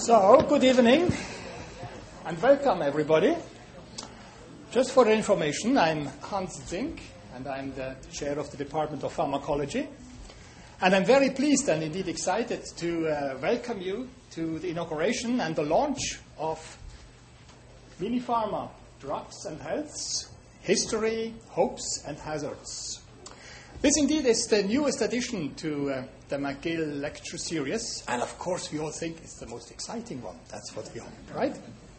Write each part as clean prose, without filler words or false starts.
So, good evening and welcome everybody. Just for your information, I'm Hans Zink and I'm the chair of the Department of Pharmacology. And I'm very pleased and indeed excited to welcome you to the inauguration and the launch of Minipharma, Drugs and Health's History, Hopes and Hazards. This indeed is the newest addition to the McGill lecture series, and of course we all think it's the most exciting one. That's what we hope, right?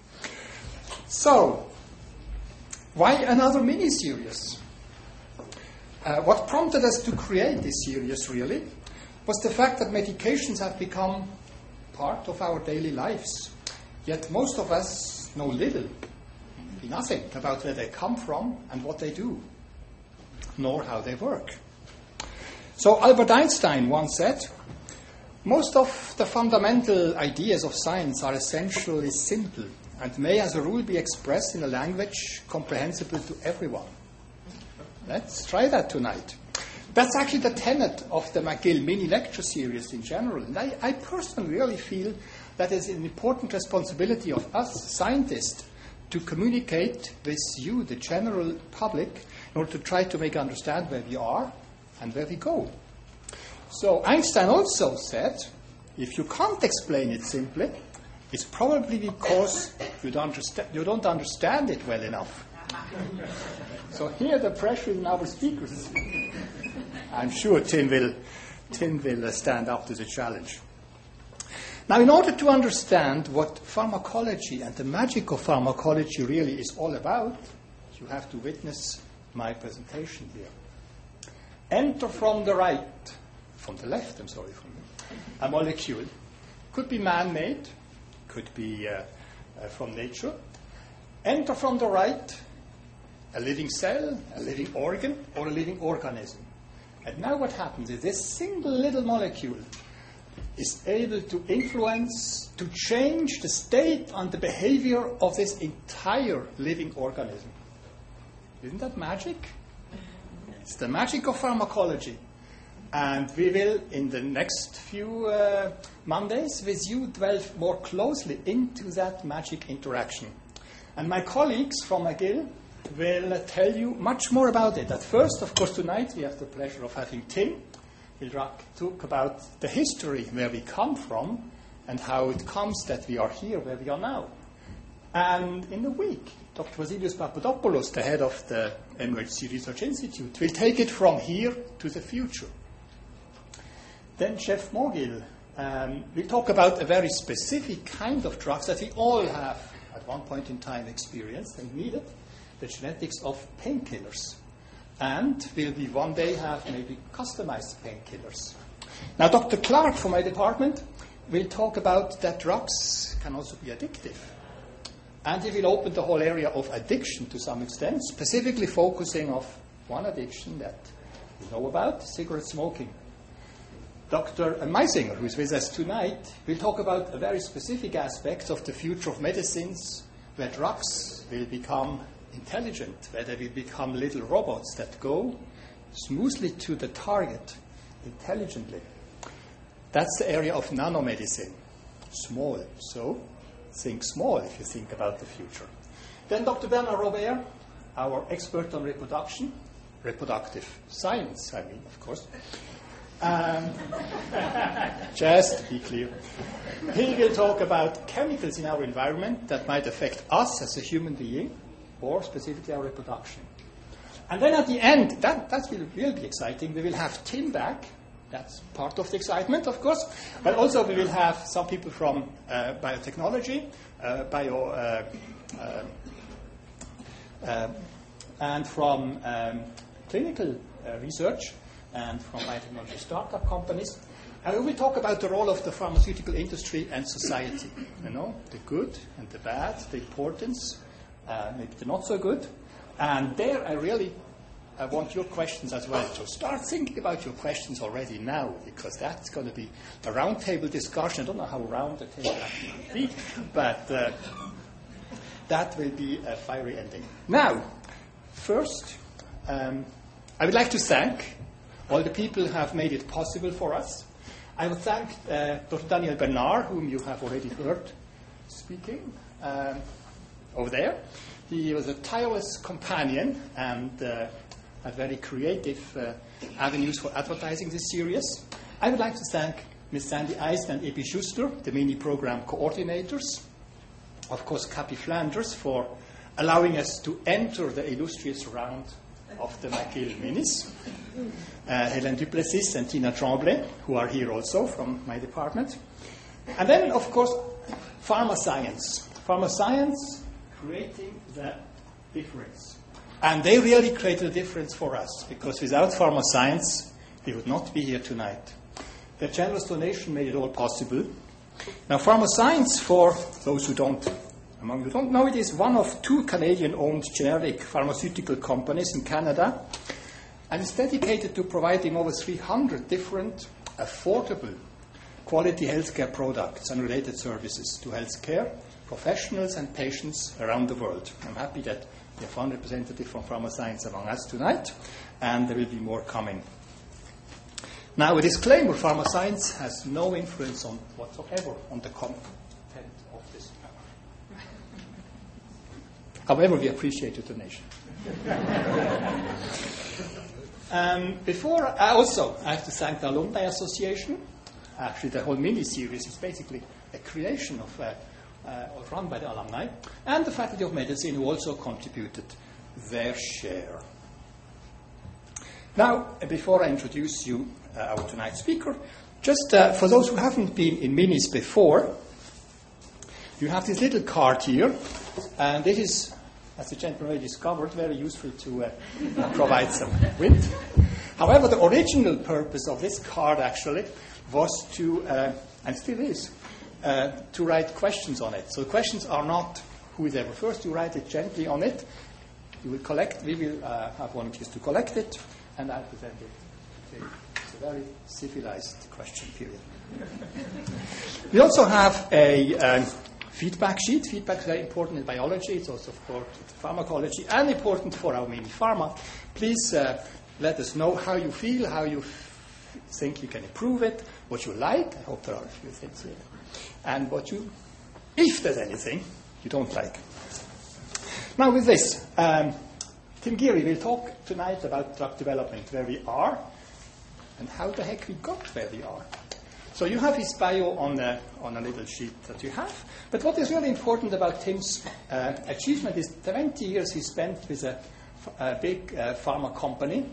So, why another mini-series? What prompted us to create this series, really, was the fact that medications have become part of our daily lives. Yet most of us know little, maybe nothing, about where they come from and what they do, nor how they work. So Albert Einstein once said, most of the fundamental ideas of science are essentially simple and may as a rule be expressed in a language comprehensible to everyone. Let's try that tonight. That's actually the tenet of the McGill mini lecture series in general. And I personally really feel that it's an important responsibility of us scientists to communicate with you, the general public, in order to try to make understand where we are and where we go. So Einstein also said, if you can't explain it simply, it's probably because you don't understand it well enough. So here the pressure is on our speakers. I'm sure Tim will stand up to the challenge. Now, in order to understand what pharmacology and the magic of pharmacology really is all about, you have to witness my presentation here. Enter from the left, a molecule. Could be man-made, could be from nature. Enter from the right, a living cell, a living organ, or a living organism. And now what happens is this single little molecule is able to influence, to change the state and the behavior of this entire living organism. Isn't that magic? It's the magic of pharmacology. And we will, in the next few Mondays with you, delve more closely into that magic interaction. And my colleagues from McGill will tell you much more about it. At first, of course, tonight we have the pleasure of having Tim. We'll talk about the history, where we come from, and how it comes that we are here where we are now. And in a week, Dr. Vasilios Papadopoulos, the head of the Emergency Research Institute, will take it from here to the future. Then Jeff Mogil will talk about a very specific kind of drugs that we all have at one point in time experienced and needed, the genetics of painkillers. And will we one day have maybe customized painkillers. Now, Dr. Clark from my department will talk about that drugs can also be addictive. And he will open the whole area of addiction to some extent, specifically focusing on one addiction that we know about, cigarette smoking. Dr. Meisinger, who is with us tonight, will talk about a very specific aspect of the future of medicines, where drugs will become intelligent, where they will become little robots that go smoothly to the target intelligently. That's the area of nanomedicine. Small. So think small if you think about the future. Then Dr. Bernard Robert, our expert on reproduction, reproductive science, of course. Just to be clear. He will talk about chemicals in our environment that might affect us as a human being, or specifically our reproduction. And then at the end, that will really be exciting, we will have Tim back. That's part of the excitement, of course. But also we will have some people from biotechnology, and from clinical research, and from biotechnology startup companies. And we will talk about the role of the pharmaceutical industry and society. You know, the good and the bad, the importance, maybe the not so good. And there I want your questions as well. So start thinking about your questions already now, because that's going to be a roundtable discussion. I don't know how round the table actually will be, but that will be a fiery ending. Now, first, I would like to thank all the people who have made it possible for us. I would thank Dr. Daniel Bernard, whom you have already heard speaking over there. He was a tireless companion and had very creative avenues for advertising this series. I would like to thank Ms. Sandy Eisen and Epi Schuster, the mini program coordinators. Of course, Cappy Flanders for allowing us to enter the illustrious round of the McGill Minis. Hélène Duplessis and Tina Tremblay, who are here also from my department. And then, of course, pharma science. Pharma science creating the difference. And they really created a difference for us, because without pharma science, we would not be here tonight. Their generous donation made it all possible. Now, pharma science, for those who don't know, it is one of 2 Canadian-owned generic pharmaceutical companies in Canada, and it's dedicated to providing over 300 different, affordable, quality healthcare products and related services to healthcare professionals and patients around the world. I'm happy that we have one representative from Pharma Science among us tonight, and there will be more coming. Now, a disclaimer, Pharma Science has no influence on whatsoever on the content of this panel. However, we appreciate your donation. I have to thank the Alumni Association. Actually, the whole mini-series is basically a creation of run by the alumni, and the Faculty of Medicine, who also contributed their share. Now, before I introduce you, our tonight's speaker, just for those who haven't been in minis before, you have this little card here, and this is, as the gentleman already discovered, very useful to provide some wind. However, the original purpose of this card actually was to, and still is, to write questions on it. So the questions are not who is ever first. You write it gently on it. You will collect. We will have volunteers to collect it, and I'll present it. Okay. It's a very civilized question period. We also have a feedback sheet. Feedback is very important in biology. It's also important in pharmacology and important for our mini pharma. Please let us know how you feel, how you think you can improve it, what you like. I hope there are a few things here. And if there's anything you don't like. Now with this, Tim Geary will talk tonight about drug development, where we are, and how the heck we got where we are. So you have his bio on a little sheet that you have. But what is really important about Tim's achievement is 20 years he spent with a big pharma company,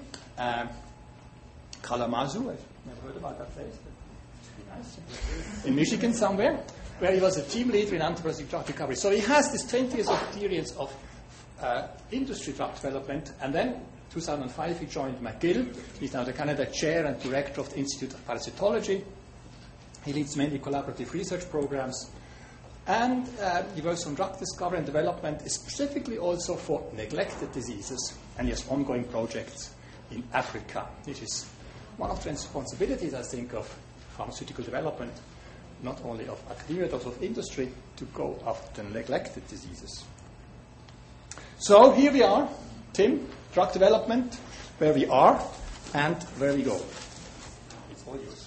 Kalamazoo. I've never heard about that place, but it's pretty nice. In Michigan somewhere, where he was a team leader in antibiotic drug recovery. So he has this 20 years of experience of industry drug development, and then 2005 he joined McGill. He's now the Canada Chair and Director of the Institute of Parasitology. He leads many collaborative research programs, and he works on drug discovery and development, specifically also for neglected diseases, and he has ongoing projects in Africa. This is one of the responsibilities, I think, of pharmaceutical development, not only of academia, but also of industry, to go after the neglected diseases. So here we are, Tim, drug development, where we are and where we go. It's all yours.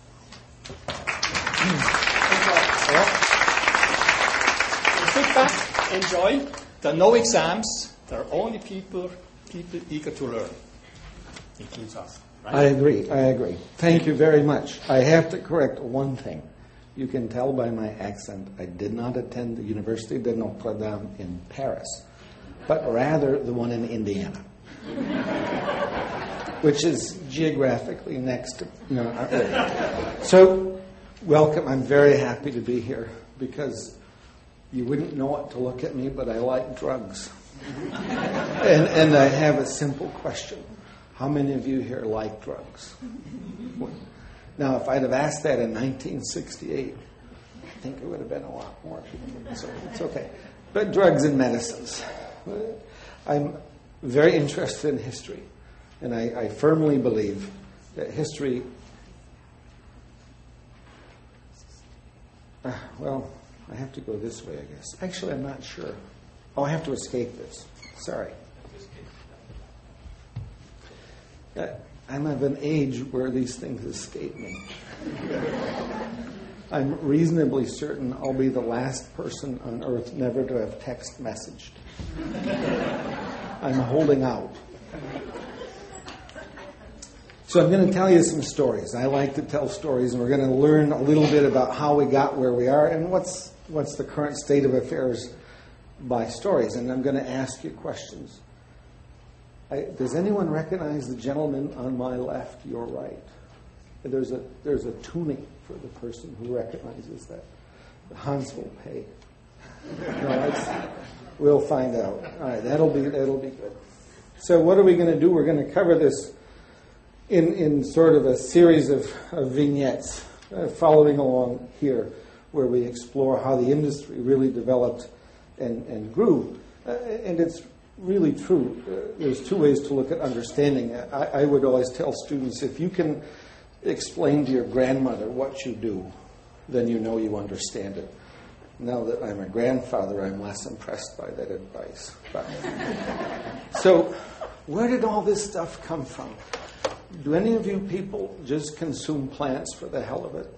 Sit back, enjoy. There are no exams. There are only people eager to learn. Includes us. Right? I agree. Thank you very much. I have to correct one thing. You can tell by my accent, I did not attend the Université de Notre Dame in Paris, but rather the one in Indiana, which is geographically next to. So, welcome. I'm very happy to be here because you wouldn't know it to look at me, but I like drugs. And I have a simple question. How many of you here like drugs? Now, if I'd have asked that in 1968, I think it would have been a lot more people. So it's okay. But drugs and medicines. I'm very interested in history, and I firmly believe that history... well, I have to go this way, I guess. Actually, I'm not sure. Oh, I have to escape this. Sorry. I'm of an age where these things escape me. I'm reasonably certain I'll be the last person on earth never to have text messaged. I'm holding out. So I'm going to tell you some stories. I like to tell stories, and we're going to learn a little bit about how we got where we are and what's the current state of affairs by stories. And I'm going to ask you questions. Does anyone recognize the gentleman on my left, your right? There's a tuning for the person who recognizes that. Hans will pay. No, we'll find out. All right, that'll be good. So what are we going to do? We're going to cover this in sort of a series of vignettes following along here, where we explore how the industry really developed and grew. And it's really true. There's two ways to look at understanding. I would always tell students, if you can explain to your grandmother what you do, then you know you understand it. Now that I'm a grandfather, I'm less impressed by that advice. So, where did all this stuff come from? Do any of you people just consume plants for the hell of it?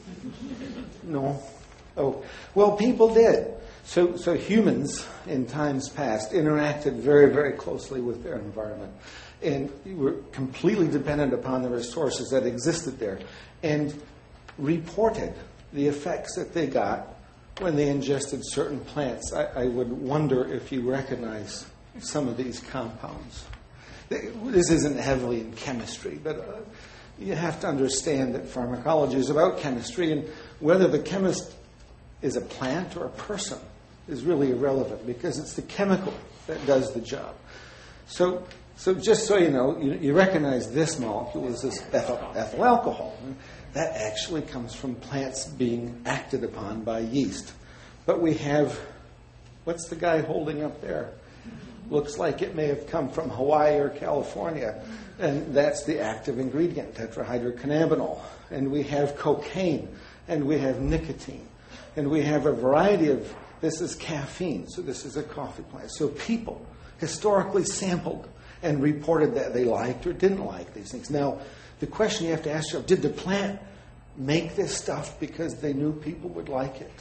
No? Oh, well, people did. So humans, in times past, interacted very, very closely with their environment. And were completely dependent upon the resources that existed there. And reported the effects that they got when they ingested certain plants. I would wonder if you recognize some of these compounds. This isn't heavily in chemistry, but you have to understand that pharmacology is about chemistry, and whether the chemist is a plant or a person is really irrelevant, because it's the chemical that does the job. So just so you know, you recognize this molecule as this ethyl alcohol. That actually comes from plants being acted upon by yeast. But we have, what's the guy holding up there? Looks like it may have come from Hawaii or California. And that's the active ingredient, tetrahydrocannabinol. And we have cocaine, and we have nicotine. And we have a variety of, this is caffeine, so this is a coffee plant. So people historically sampled and reported that they liked or didn't like these things. Now, the question you have to ask yourself, did the plant make this stuff because they knew people would like it?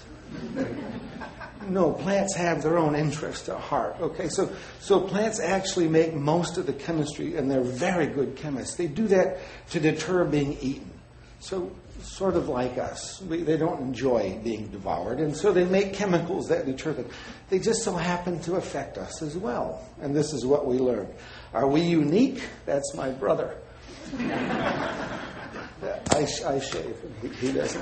No, plants have their own interest at heart. Okay, so plants actually make most of the chemistry, and they're very good chemists. They do that to deter being eaten. So sort of like us. They don't enjoy being devoured, and so they make chemicals that deter them. They just so happen to affect us as well. And this is what we learned. Are we unique? That's my brother. I shave, and he doesn't.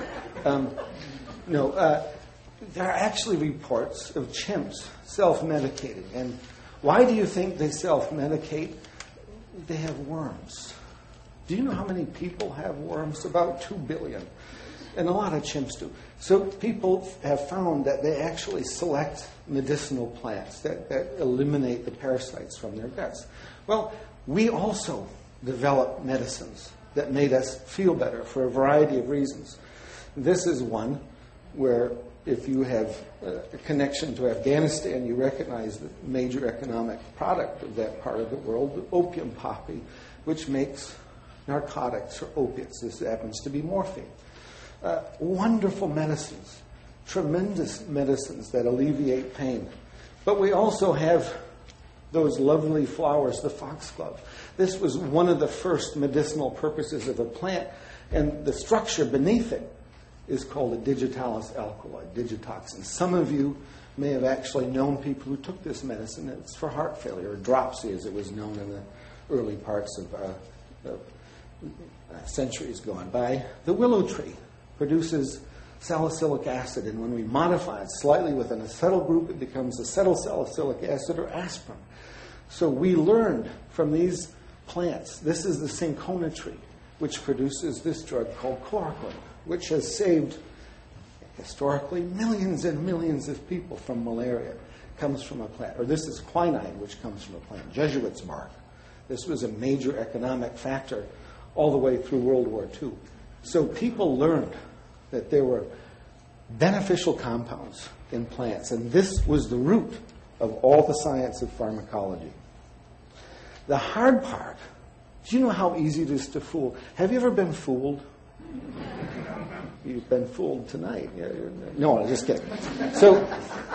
There are actually reports of chimps self-medicating. And why do you think they self-medicate? They have worms. Do you know how many people have worms? About 2 billion. And a lot of chimps do. So people have found that they actually select medicinal plants that eliminate the parasites from their guts. Well, we also developed medicines that made us feel better for a variety of reasons. This is one where if you have a connection to Afghanistan, you recognize the major economic product of that part of the world, the opium poppy, which makes narcotics or opiates. This happens to be morphine. Wonderful medicines, tremendous medicines that alleviate pain. But we also have those lovely flowers, the foxglove. This was one of the first medicinal purposes of a plant, and the structure beneath it is called a digitalis alkaloid, digitoxin. Some of you may have actually known people who took this medicine. It's for heart failure, or dropsy as it was known in the early parts of centuries gone by. The willow tree produces salicylic acid, and when we modify it slightly with an acetyl group, it becomes acetyl salicylic acid or aspirin. So we learned from these plants. This is the cinchona tree, which produces this drug called chloroquine, which has saved, historically, millions and millions of people from malaria. It comes from a plant. Or this is quinine, which comes from a plant, Jesuit's bark. This was a major economic factor all the way through World War II. So people learned that there were beneficial compounds in plants, and this was the root of all the science of pharmacology. The hard part Do you know how easy it is to fool? Have you ever been fooled? You've been fooled tonight. No, I'm just kidding. So,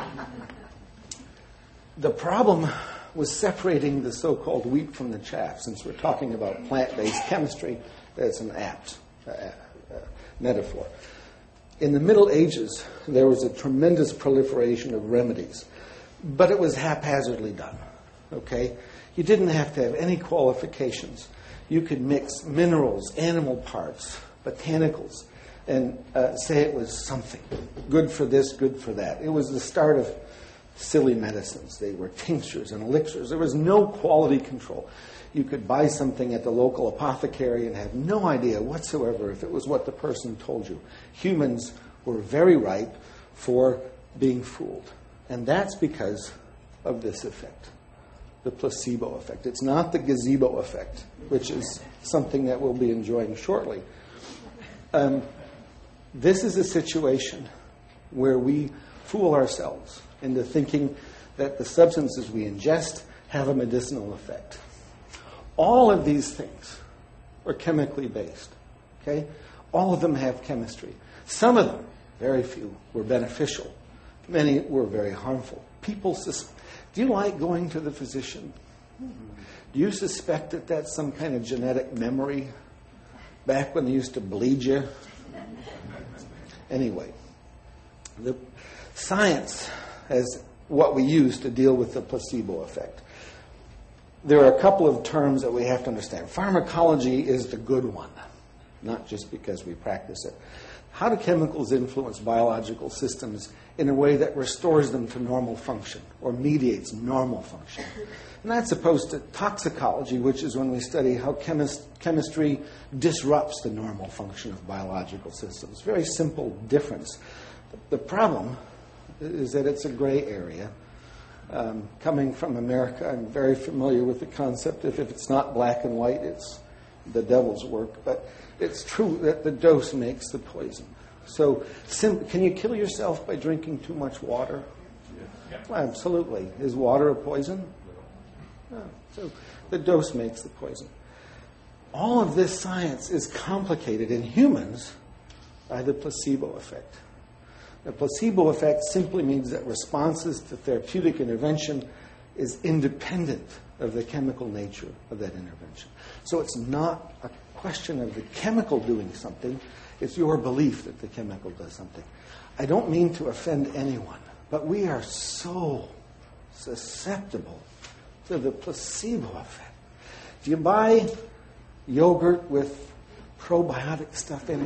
the problem was separating the so-called wheat from the chaff. Since we're talking about plant-based chemistry, that's an apt metaphor. In the Middle Ages, there was a tremendous proliferation of remedies, but it was haphazardly done. Okay? You didn't have to have any qualifications. You could mix minerals, animal parts, botanicals, and say it was something. Good for this, good for that. It was the start of silly medicines. They were tinctures and elixirs. There was no quality control. You could buy something at the local apothecary and have no idea whatsoever if it was what the person told you. Humans were very ripe for being fooled. And that's because of this effect, the placebo effect. It's not the gazebo effect, which is something that we'll be enjoying shortly. This is a situation where we fool ourselves into thinking that the substances we ingest have a medicinal effect. All of these things are chemically based. Okay? All of them have chemistry. Some of them, very few, were beneficial. Many were very harmful. Do you like going to the physician? Do you suspect that that's some kind of genetic memory back when they used to bleed you? Anyway, the science is what we use to deal with the placebo effect. There are a couple of terms that we have to understand. Pharmacology is the good one, not just because we practice it. How do chemicals influence biological systems in a way that restores them to normal function or mediates normal function? And that's opposed to toxicology, which is when we study how chemistry disrupts the normal function of biological systems. Very simple difference. The problem is that it's a gray area. Coming from America, I'm very familiar with the concept of if it's not black and white, it's the devil's work. But it's true that the dose makes the poison. So can you kill yourself by drinking too much water? Yeah. Well, absolutely. Is water a poison? No. So the dose makes the poison. All of this science is complicated in humans by the placebo effect. The placebo effect simply means that responses to therapeutic intervention is independent of the chemical nature of that intervention. So it's not a question of the chemical doing something, it's your belief that the chemical does something. I don't mean to offend anyone, but we are so susceptible to the placebo effect. Do you buy yogurt with probiotic stuff in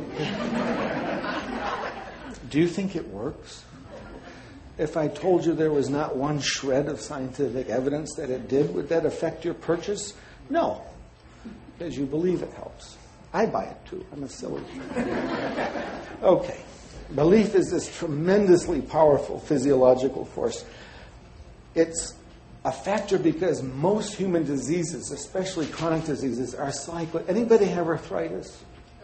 it? Do you think it works? If I told you there was not one shred of scientific evidence that it did, would that affect your purchase? No, because you believe it helps. I buy it too. I'm a silly. Okay. Belief is this tremendously powerful physiological force. It's a factor because most human diseases, especially chronic diseases, are cyclic. Anybody have arthritis?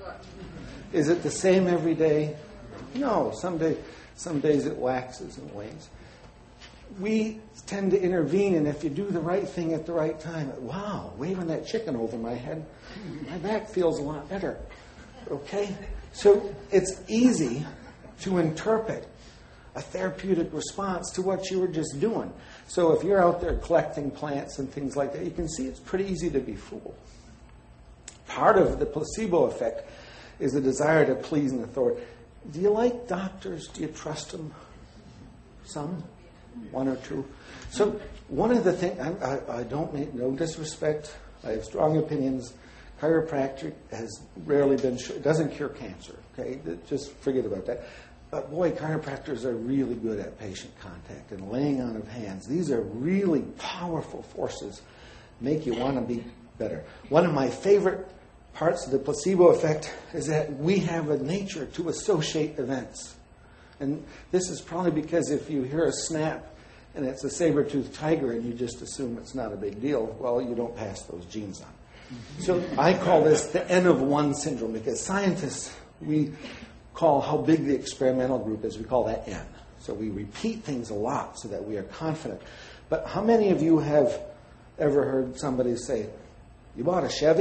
Is it the same every day? No. Some days it waxes and wanes. We tend to intervene, and if you do the right thing at the right time, wow, waving that chicken over my head, my back feels a lot better. Okay? So it's easy to interpret a therapeutic response to what you were just doing. So if you're out there collecting plants and things like that, you can see it's pretty easy to be fooled. Part of the placebo effect is the desire to please an authority. Do you like doctors? Do you trust them? Some? One or two? So one of the things, I don't make no disrespect. I have strong opinions. Chiropractic has rarely been, it doesn't cure cancer. Okay, just forget about that. But boy, chiropractors are really good at patient contact and laying on of hands. These are really powerful forces, make you want to be better. One of my favorite parts of the placebo effect is that we have a nature to associate events. And this is probably because if you hear a snap and it's a saber-toothed tiger and you just assume it's not a big deal, well, you don't pass those genes on. So I call this the N of 1 syndrome because scientists, we call how big the experimental group is, we call that N. So we repeat things a lot so that we are confident. But how many of you have ever heard somebody say, "You bought a Chevy?"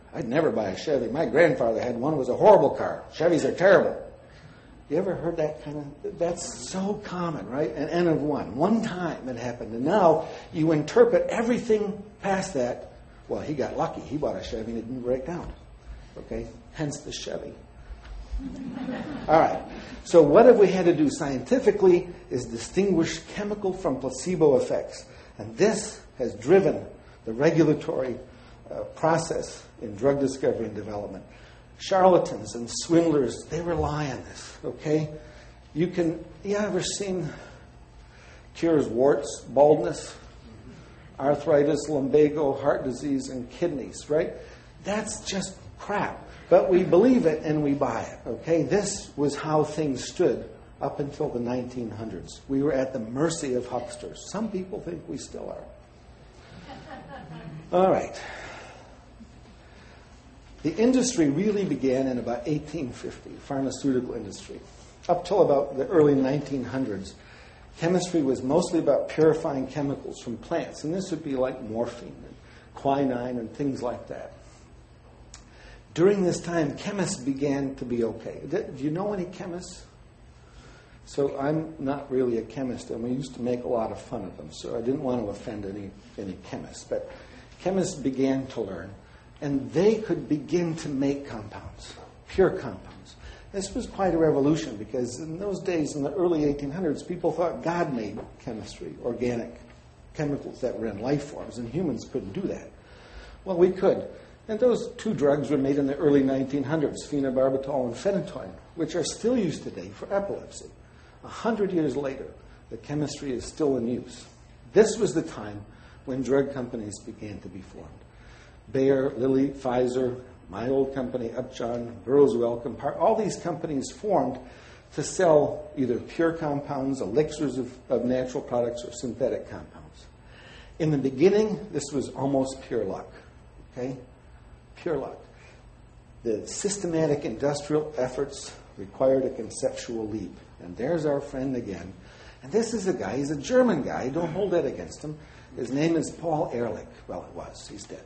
I'd never buy a Chevy. My grandfather had one. It was a horrible car. Chevys are terrible. You ever heard that kind of... That's so common, right? An N of one. One time it happened. And now you interpret everything past that. Well, he got lucky. He bought a Chevy and it didn't break down. Okay? Hence the Chevy. All right. So what have we had to do scientifically is distinguish chemical from placebo effects. And this has driven the regulatory process in drug discovery and development. Charlatans and swindlers, they rely on this, okay? You ever seen cures warts, baldness, arthritis, lumbago, heart disease, and kidneys, right? That's just crap. But we believe it and we buy it, okay? This was how things stood up until the 1900s. We were at the mercy of hucksters. Some people think we still are. All right. The industry really began in about 1850, pharmaceutical industry. Up till about the early 1900s, chemistry was mostly about purifying chemicals from plants. And this would be like morphine and quinine and things like that. During this time, chemists began to be okay. Do you know any chemists? So I'm not really a chemist, and we used to make a lot of fun of them, so I didn't want to offend any chemists. But chemists began to learn, and they could begin to make compounds, pure compounds. This was quite a revolution, because in those days, in the early 1800s, people thought God made chemistry, organic chemicals that were in life forms, and humans couldn't do that. Well, we could. And those two drugs were made in the early 1900s, phenobarbital and phenytoin, which are still used today for epilepsy. 100 years later, the chemistry is still in use. This was the time when drug companies began to be formed. Bayer, Lilly, Pfizer, my old company, Upjohn, Burroughs Wellcome, all these companies formed to sell either pure compounds, elixirs of natural products, or synthetic compounds. In the beginning, this was almost pure luck. Okay? Pure luck. The systematic industrial efforts required a conceptual leap. And there's our friend again. And this is a guy, he's a German guy, don't hold that against him. His name is Paul Ehrlich. Well, it was, he's dead.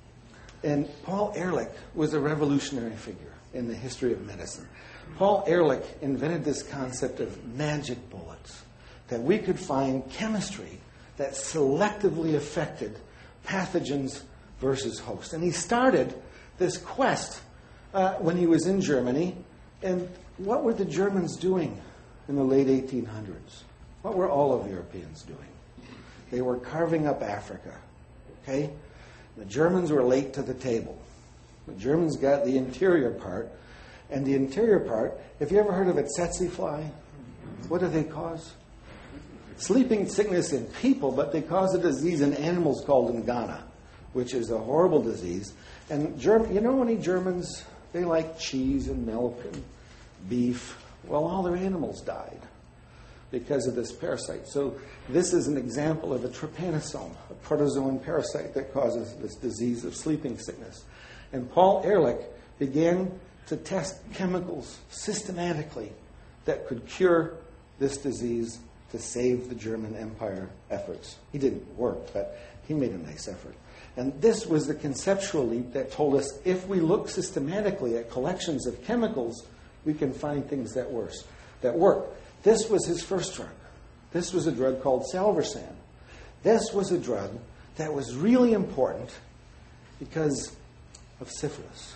And Paul Ehrlich was a revolutionary figure in the history of medicine. Paul Ehrlich invented this concept of magic bullets, that we could find chemistry that selectively affected pathogens versus hosts. And he started this quest when he was in Germany. And what were the Germans doing in the late 1800s? What were all of Europeans doing? They were carving up Africa. Okay? The Germans were late to the table. The Germans got the interior part. And the interior part, have you ever heard of a tsetse fly? What do they cause? Sleeping sickness in people, but they cause a disease in animals called Ngana, which is a horrible disease. And you know any Germans, they like cheese and milk and beef. Well, all their animals died because of this parasite. So this is an example of a trypanosome, a protozoan parasite that causes this disease of sleeping sickness. And Paul Ehrlich began to test chemicals systematically that could cure this disease to save the German Empire efforts. He didn't work, but he made a nice effort. And this was the conceptual leap that told us if we look systematically at collections of chemicals, we can find things that work. This was his first drug. This was a drug called Salvarsan. This was a drug that was really important because of syphilis.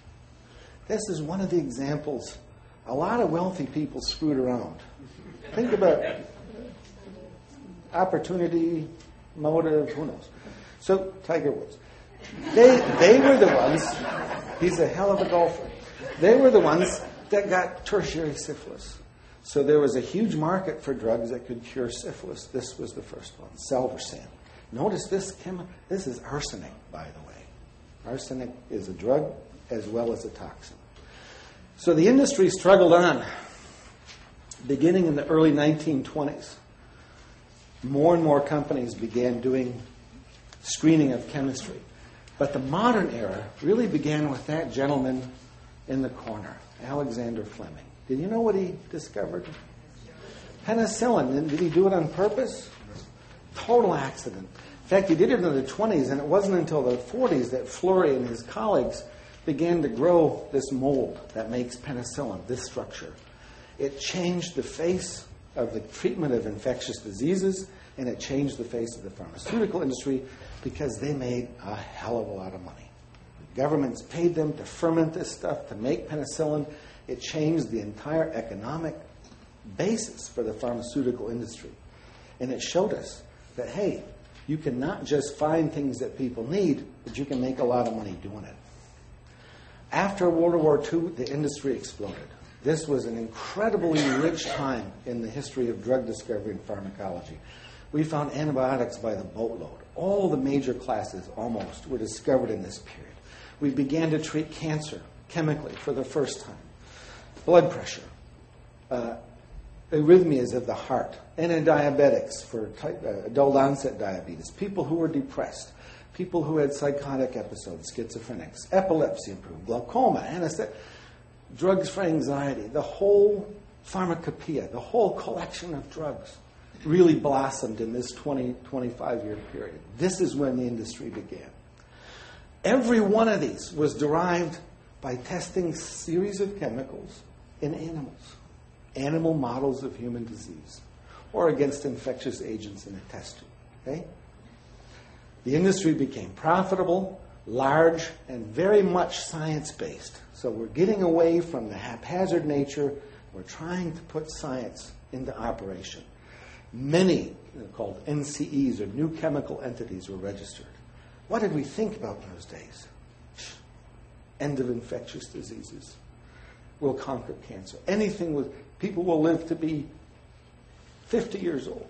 This is one of the examples. A lot of wealthy people screwed around. Think about opportunity, motive, who knows. So, Tiger Woods. They were the ones, he's a hell of a golfer. They were the ones that got tertiary syphilis. So there was a huge market for drugs that could cure syphilis. This was the first one, Salvarsan. Notice this is arsenic, by the way. Arsenic is a drug as well as a toxin. So the industry struggled on. Beginning in the early 1920s, more and more companies began doing screening of chemistry. But the modern era really began with that gentleman in the corner, Alexander Fleming. Did you know what he discovered? Penicillin. And did he do it on purpose? Total accident. In fact, he did it in the 20s, and it wasn't until the 40s that Fleury and his colleagues began to grow this mold that makes penicillin, this structure. It changed the face of the treatment of infectious diseases, and it changed the face of the pharmaceutical industry because they made a hell of a lot of money. Governments paid them to ferment this stuff, to make penicillin. It changed the entire economic basis for the pharmaceutical industry. And it showed us that, hey, you can not just find things that people need, but you can make a lot of money doing it. After World War II, the industry exploded. This was an incredibly rich time in the history of drug discovery and pharmacology. We found antibiotics by the boatload. All the major classes, almost, were discovered in this period. We began to treat cancer chemically for the first time. Blood pressure, arrhythmias of the heart, antidiabetics for adult onset diabetes, people who were depressed, people who had psychotic episodes, schizophrenics, epilepsy improved, glaucoma, anesthesia, drugs for anxiety, the whole pharmacopoeia, the whole collection of drugs really blossomed in this 25-year period. This is when the industry began. Every one of these was derived by testing a series of chemicals in animals, animal models of human disease, or against infectious agents in a test tube. Okay? The industry became profitable, large, and very much science-based. So we're getting away from the haphazard nature. We're trying to put science into operation. Many, called NCEs, or new chemical entities, were registered. What did we think about in those days? End of infectious diseases. We'll conquer cancer. Anything with people will live to be 50 years old.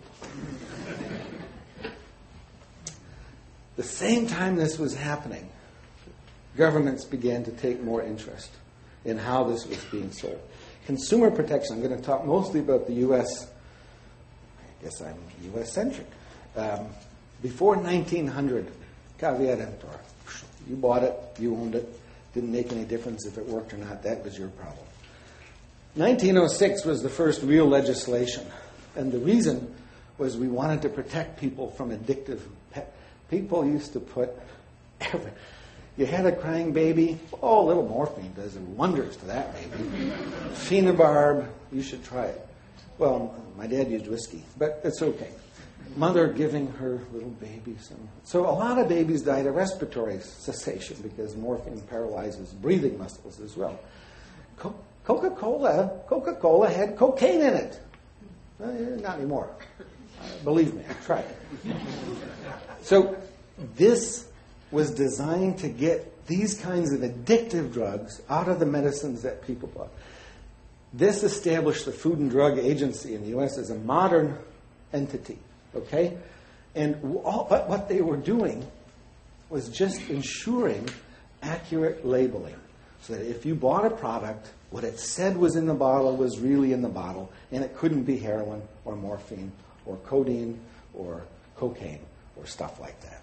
The same time this was happening, governments began to take more interest in how this was being sold. Consumer protection, I'm going to talk mostly about the U.S. I guess I'm U.S.-centric. Before 1900, caveat emptor. You bought it, you owned it. Didn't make any difference if it worked or not. That was your problem. 1906 was the first real legislation. And the reason was we wanted to protect people from addictive pet. People used to put you had a crying baby, a little morphine does wonders to that baby. Phenobarb, you should try it. Well, my dad used whiskey, but it's okay. Mother giving her little baby some. So a lot of babies died of respiratory cessation because morphine paralyzes breathing muscles as well. Coca-Cola had cocaine in it. Not anymore. Believe me, I tried. So this was designed to get these kinds of addictive drugs out of the medicines that people bought. This established the Food and Drug Agency in the U.S. as a modern entity. Okay? And what they were doing was just ensuring accurate labeling. So that if you bought a product, what it said was in the bottle was really in the bottle, and it couldn't be heroin or morphine or codeine or cocaine or stuff like that.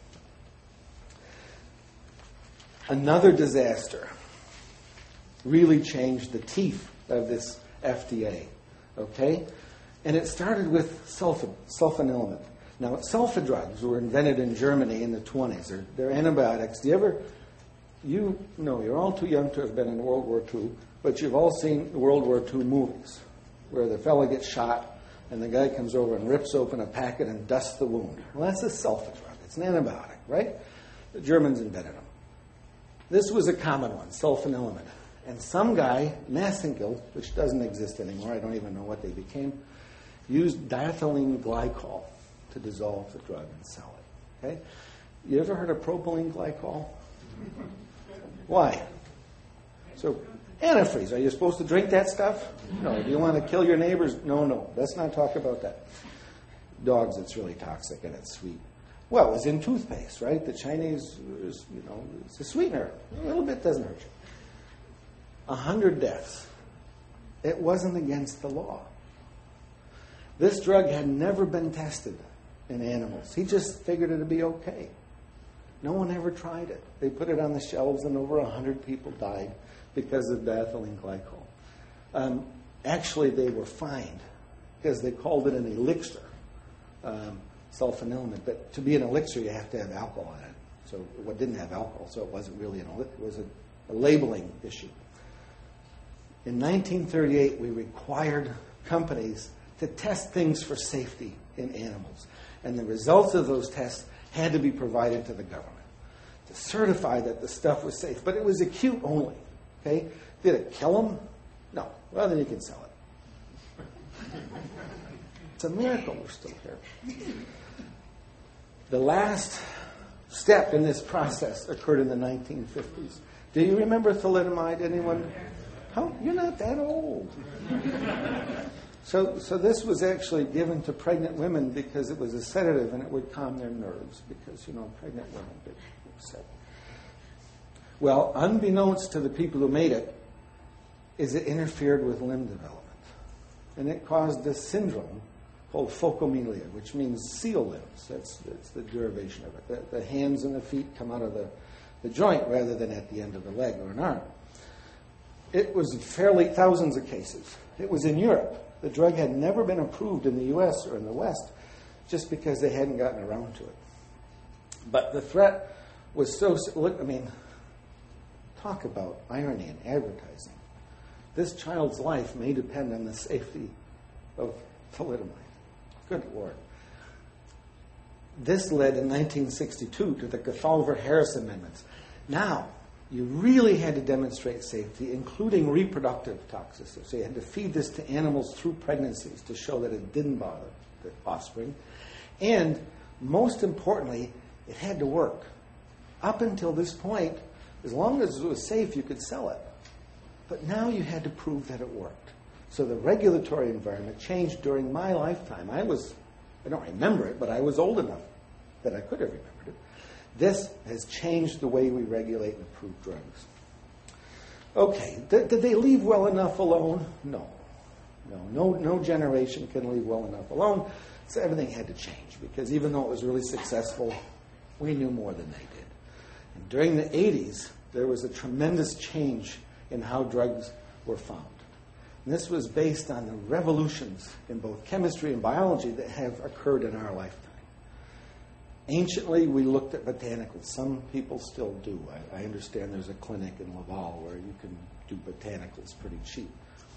Another disaster really changed the teeth of this FDA. Okay? And it started with sulfanilamide. Now, sulfa drugs were invented in Germany in the 1920s. They're antibiotics. You know, you're all too young to have been in World War II, but you've all seen World War II movies where the fellow gets shot and the guy comes over and rips open a packet and dusts the wound. Well, that's a sulfa drug. It's an antibiotic, right? The Germans invented them. This was a common one, sulfanilamide. And some guy, Massengill, which doesn't exist anymore, I don't even know what they became, used diethylene glycol to dissolve the drug and sell it. Okay? You ever heard of propylene glycol? Why? So, antifreeze. Are you supposed to drink that stuff? No. Do you want to kill your neighbors? No. Let's not talk about that. Dogs, it's really toxic and it's sweet. Well, it was in toothpaste, right? The Chinese, it's a sweetener. A little bit doesn't hurt you. 100 deaths. It wasn't against the law. This drug had never been tested in animals. He just figured it would be okay. No one ever tried it. They put it on the shelves and over 100 people died because of diethylene glycol. Actually, they were fined because they called it an elixir, sulfanilamide. But to be an elixir, you have to have alcohol in it. So what didn't have alcohol, so it wasn't really an elixir. It was a labeling issue. In 1938, we required companies to test things for safety in animals. And the results of those tests had to be provided to the government to certify that the stuff was safe. But it was acute only. Okay? Did it kill them? No. Well, then you can sell it. It's a miracle we're still here. The last step in this process occurred in the 1950s. Do you remember thalidomide? Anyone? Oh, you're not that old. So this was actually given to pregnant women because it was a sedative and it would calm their nerves because, pregnant women get upset. Well, unbeknownst to the people who made it, is it interfered with limb development. And it caused this syndrome called phocomelia, which means seal limbs. That's the derivation of it. The hands and the feet come out of the joint rather than at the end of the leg or an arm. It was thousands of cases. It was in Europe. The drug had never been approved in the U.S. or in the West just because they hadn't gotten around to it. But the threat was so... talk about irony in advertising. This child's life may depend on the safety of thalidomide. Good Lord. This led in 1962 to the Kefauver-Harris amendments. Now, you really had to demonstrate safety, including reproductive toxicity. So you had to feed this to animals through pregnancies to show that it didn't bother the offspring. And most importantly, it had to work. Up until this point, as long as it was safe, you could sell it. But now you had to prove that it worked. So the regulatory environment changed during my lifetime. I don't remember it, but I was old enough that I could have remembered it. This has changed the way we regulate and approve drugs. Okay, did they leave well enough alone? No generation can leave well enough alone. So everything had to change because even though it was really successful, we knew more than they did. And during the 80s, there was a tremendous change in how drugs were found. And this was based on the revolutions in both chemistry and biology that have occurred in our lifetime. Anciently, we looked at botanicals. Some people still do. I understand there's a clinic in Laval where you can do botanicals pretty cheap.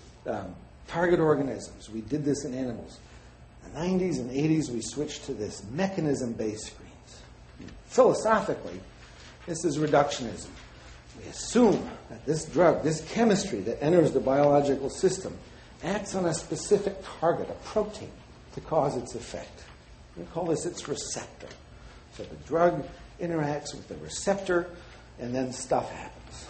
Target organisms. We did this in animals. In the 90s and 80s, we switched to this mechanism-based screens. Philosophically, this is reductionism. We assume that this drug, this chemistry that enters the biological system, acts on a specific target, a protein, to cause its effect. We call this its receptor. So the drug interacts with the receptor, and then stuff happens.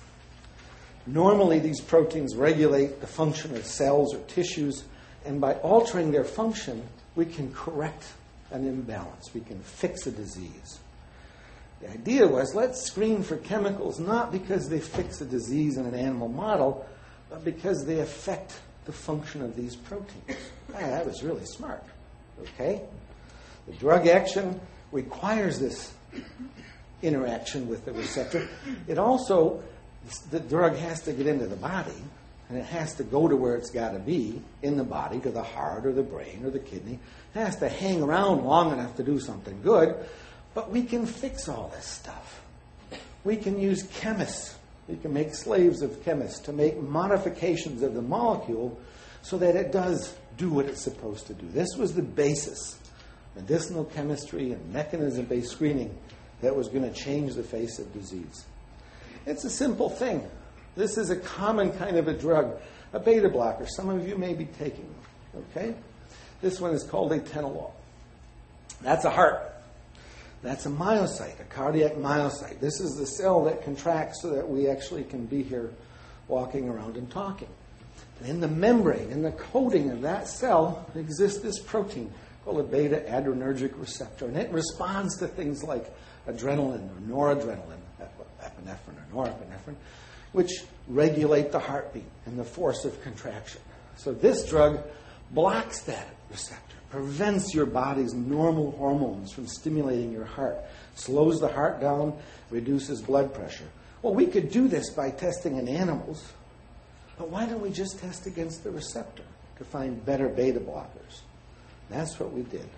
Normally, these proteins regulate the function of cells or tissues, and by altering their function, we can correct an imbalance. We can fix a disease. The idea was, let's screen for chemicals not because they fix a disease in an animal model, but because they affect the function of these proteins. That was really smart. Okay? The drug action requires this interaction with the receptor. It also, the drug has to get into the body, and it has to go to where it's got to be in the body, to the heart or the brain or the kidney. It has to hang around long enough to do something good. But we can fix all this stuff. We can use chemists. We can make slaves of chemists to make modifications of the molecule so that it does do what it's supposed to do. This was the basis, medicinal chemistry and mechanism-based screening, that was going to change the face of disease. It's a simple thing. This is a common kind of a drug, a beta blocker. Some of you may be taking them. Okay? This one is called atenolol. That's a heart. That's a myocyte, a cardiac myocyte. This is the cell that contracts so that we actually can be here walking around and talking. And in the membrane, in the coating of that cell, exists this protein called a beta-adrenergic receptor. And it responds to things like adrenaline or noradrenaline, epinephrine or norepinephrine, which regulate the heartbeat and the force of contraction. So this drug blocks that receptor, prevents your body's normal hormones from stimulating your heart, slows the heart down, reduces blood pressure. Well, we could do this by testing in animals, but why don't we just test against the receptor to find better beta blockers? That's what we did.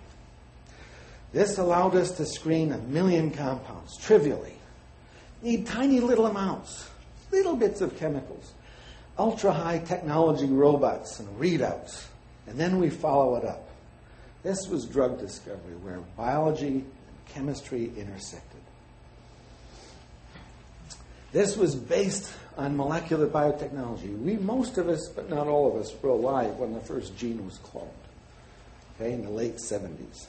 This allowed us to screen 1 million compounds, trivially. Need tiny little amounts. little bits of chemicals, ultra-high technology robots and readouts, and then we follow it up. This was drug discovery, where biology and chemistry intersected. This was based on molecular biotechnology. Most of us, but not all of us, were alive when the first gene was cloned, okay, in the late 70s.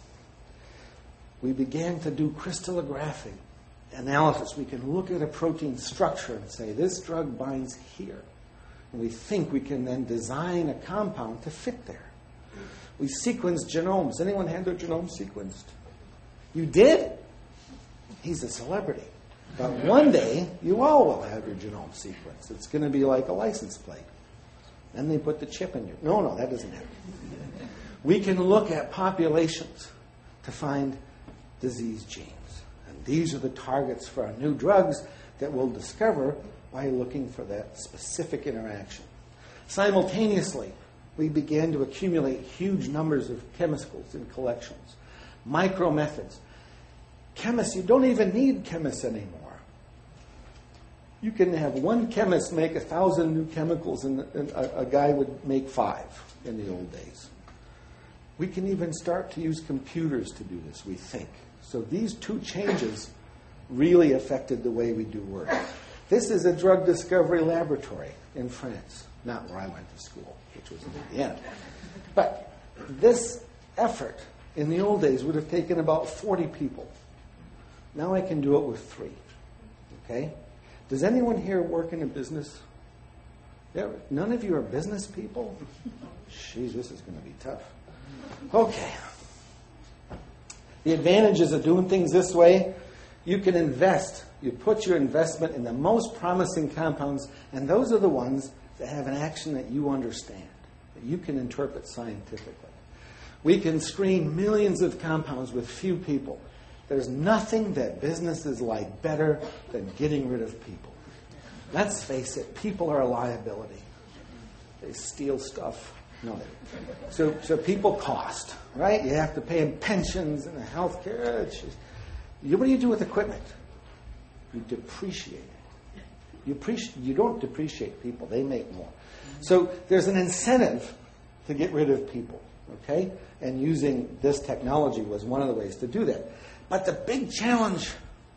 We began to do crystallographic analysis. We can look at a protein structure and say, this drug binds here. And we think we can then design a compound to fit there. We sequenced genomes. Anyone had their genome sequenced? You did? He's a celebrity. But one day, you all will have your genome sequenced. It's going to be like a license plate. Then they put the chip in your... No, that doesn't happen. We can look at populations to find disease genes. And these are the targets for our new drugs that we'll discover by looking for that specific interaction. Simultaneously, we began to accumulate huge numbers of chemicals in collections. Micromethods. Chemists, you don't even need chemists anymore. You can have one chemist make 1,000 new chemicals, and a guy would make 5 in the old days. We can even start to use computers to do this, we think. So these two changes really affected the way we do work. This is a drug discovery laboratory in France, not where I went to school, which was in the end. But this effort in the old days would have taken about 40 people. Now I can do it with 3. Okay? Does anyone here work in a business? None of you are business people? Jeez, this is going to be tough. Okay. The advantages of doing things this way, you can invest. You put your investment in the most promising compounds, and those are the ones that have an action that you understand, that you can interpret scientifically. We can screen millions of compounds with few people. There's nothing that businesses like better than getting rid of people. Let's face it, people are a liability. They steal stuff. No. So people cost, right? You have to pay them pensions and health care. What do you do with equipment? You depreciate it. You don't depreciate people. They make more. So there's an incentive to get rid of people, okay? And using this technology was one of the ways to do that. But the big challenge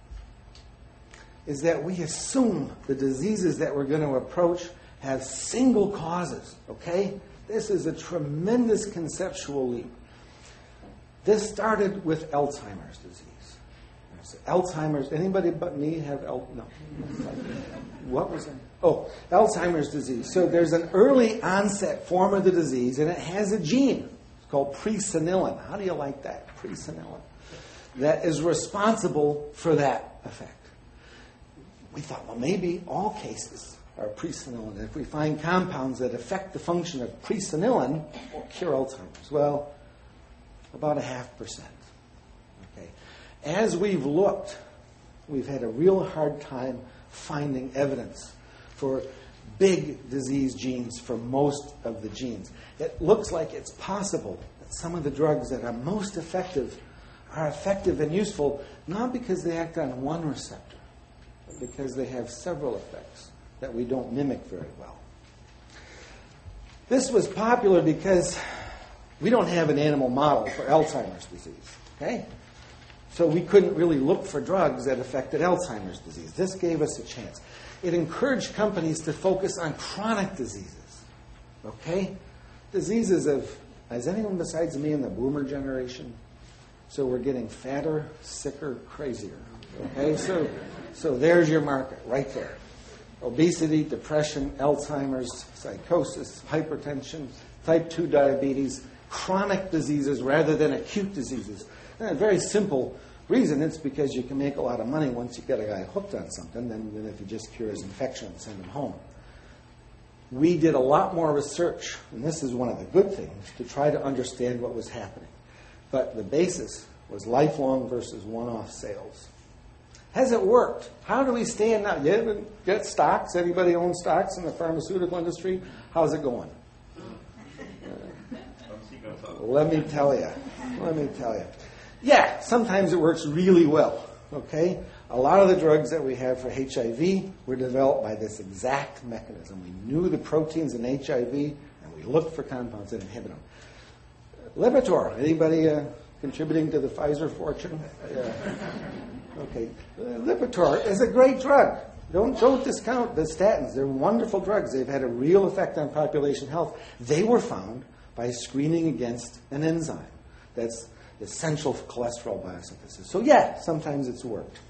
is that we assume the diseases that we're going to approach have single causes, okay? This is a tremendous conceptual leap. This started with Alzheimer's disease. Alzheimer's, anybody but me have no. What was it? Oh, Alzheimer's disease. So there's an early onset form of the disease, and it has a gene. It's called presenilin. How do you like that? Presenilin. That is responsible for that effect. We thought, well, maybe all cases are presenilin. If we find compounds that affect the function of presenilin, we'll cure Alzheimer's. Well, about 0.5%. Okay. As we've looked, we've had a real hard time finding evidence for big disease genes for most of the genes. It looks like it's possible that some of the drugs that are most effective are effective and useful, not because they act on one receptor, but because they have several effects that we don't mimic very well. This was popular because we don't have an animal model for Alzheimer's disease, okay? So we couldn't really look for drugs that affected Alzheimer's disease. This gave us a chance. It encouraged companies to focus on chronic diseases, okay? Diseases of, is anyone besides me in the boomer generation? So we're getting fatter, sicker, crazier. Okay, so there's your market right there. Obesity, depression, Alzheimer's, psychosis, hypertension, type 2 diabetes, chronic diseases rather than acute diseases. And a very simple reason, it's because you can make a lot of money once you get a guy hooked on something than if you just cure his infection and send him home. We did a lot more research, and this is one of the good things, to try to understand what was happening. But the basis was lifelong versus one-off sales. Has it worked? How do we stand now? You ever get stocks? Anybody own stocks in the pharmaceutical industry? How's it going? Let me tell you. Yeah, sometimes it works really well, okay? A lot of the drugs that we have for HIV were developed by this exact mechanism. We knew the proteins in HIV, and we looked for compounds that inhibit them. Lipitor, anybody contributing to the Pfizer fortune? Yeah. Okay. Lipitor is a great drug. Don't discount the statins. They're wonderful drugs. They've had a real effect on population health. They were found by screening against an enzyme that's essential for cholesterol biosynthesis. So yeah, sometimes it's worked.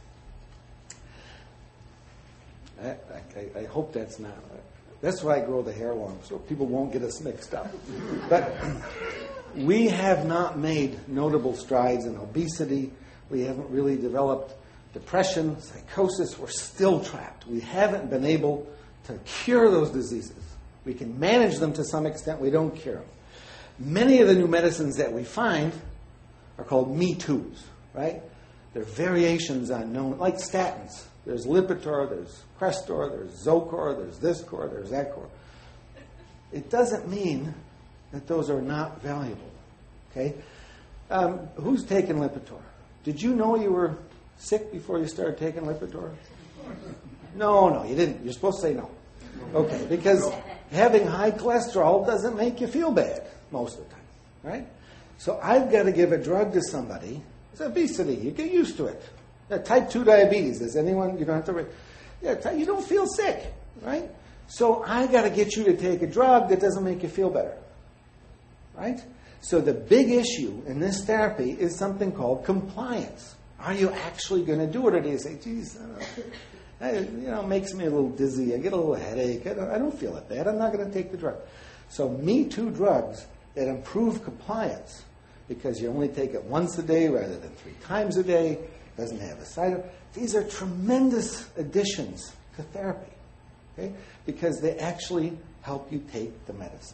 I hope that's not. That's why I grow the hair long, so people won't get us mixed up. But we have not made notable strides in obesity. We haven't really developed depression, psychosis. We're still trapped. We haven't been able to cure those diseases. We can manage them to some extent. We don't cure them. Many of the new medicines that we find are called Me Too's, right? They're variations on known, like statins. There's Lipitor, there's Crestor, there's Zocor, there's this cor, there's that cor. It doesn't mean that those are not valuable, okay? Who's taken Lipitor? Did you know you were sick before you started taking Lipitor? No, you didn't. You're supposed to say no. Okay, because having high cholesterol doesn't make you feel bad most of the time, right? So I've got to give a drug to somebody. It's obesity. You get used to it. Type 2 diabetes. Is anyone? You don't have to. You don't feel sick, right? So I got to get you to take a drug that doesn't make you feel better, right? So the big issue in this therapy is something called compliance. Are you actually going to do it, or do you say, "Geez, it makes me a little dizzy. I get a little headache. I don't feel it bad. I'm not going to take the drug." So Me Too drugs that improve compliance because you only take it once a day rather than 3 times a day. Doesn't have a side effect. These are tremendous additions to therapy, okay? Because they actually help you take the medicine.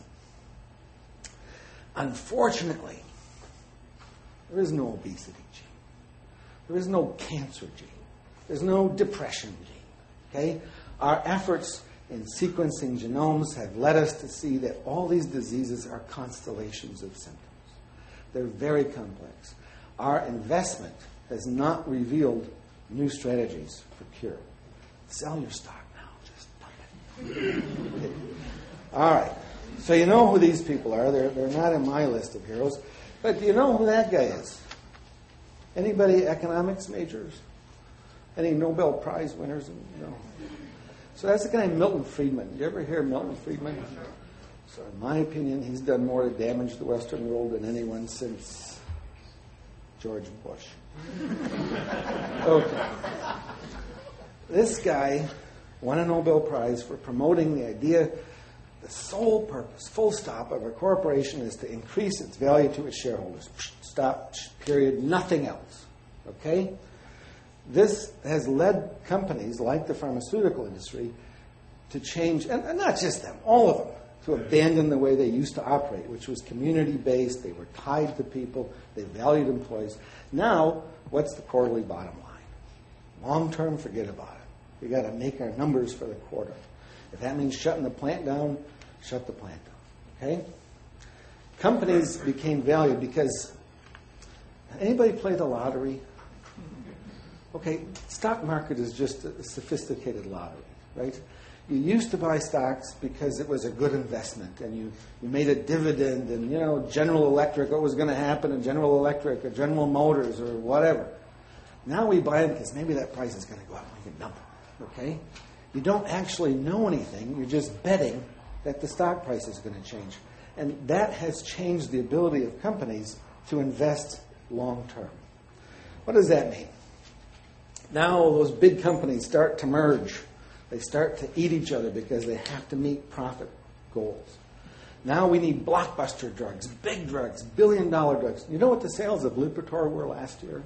Unfortunately, there is no obesity gene. There is no cancer gene. There's no depression gene, okay? Our efforts in sequencing genomes have led us to see that all these diseases are constellations of symptoms. They're very complex. Our investment has not revealed new strategies for cure. Sell your stock now. Just dump it. All right. So you know who these people are. They're not in my list of heroes. But do you know who that guy is? Anybody economics majors? Any Nobel Prize winners? No. So that's the guy Milton Friedman. Did you ever hear Milton Friedman? So in my opinion, he's done more to damage the Western world than anyone since George Bush. Okay. This guy won a Nobel Prize for promoting the idea, the sole purpose, full stop, of a corporation is to increase its value to its shareholders. Stop, period, nothing else. Okay? This has led companies like the pharmaceutical industry to change, and not just them, all of them, to abandon the way they used to operate, which was community-based. They were tied to people. They valued employees. Now, what's the quarterly bottom line? Long-term, forget about it. We've got to make our numbers for the quarter. If that means shutting the plant down, shut the plant down. Okay? Companies became valued because, anybody play the lottery? Okay, stock market is just a sophisticated lottery, right? You used to buy stocks because it was a good investment, and you made a dividend, and, General Electric, what was going to happen in General Electric or General Motors or whatever. Now we buy them because maybe that price is going to go up. We can dump it, okay? You don't actually know anything. You're just betting that the stock price is going to change. And that has changed the ability of companies to invest long-term. What does that mean? Now those big companies start to merge. They start to eat each other because they have to meet profit goals. Now we need blockbuster drugs, big drugs, billion-dollar drugs. You know what the sales of Lipitor were last year?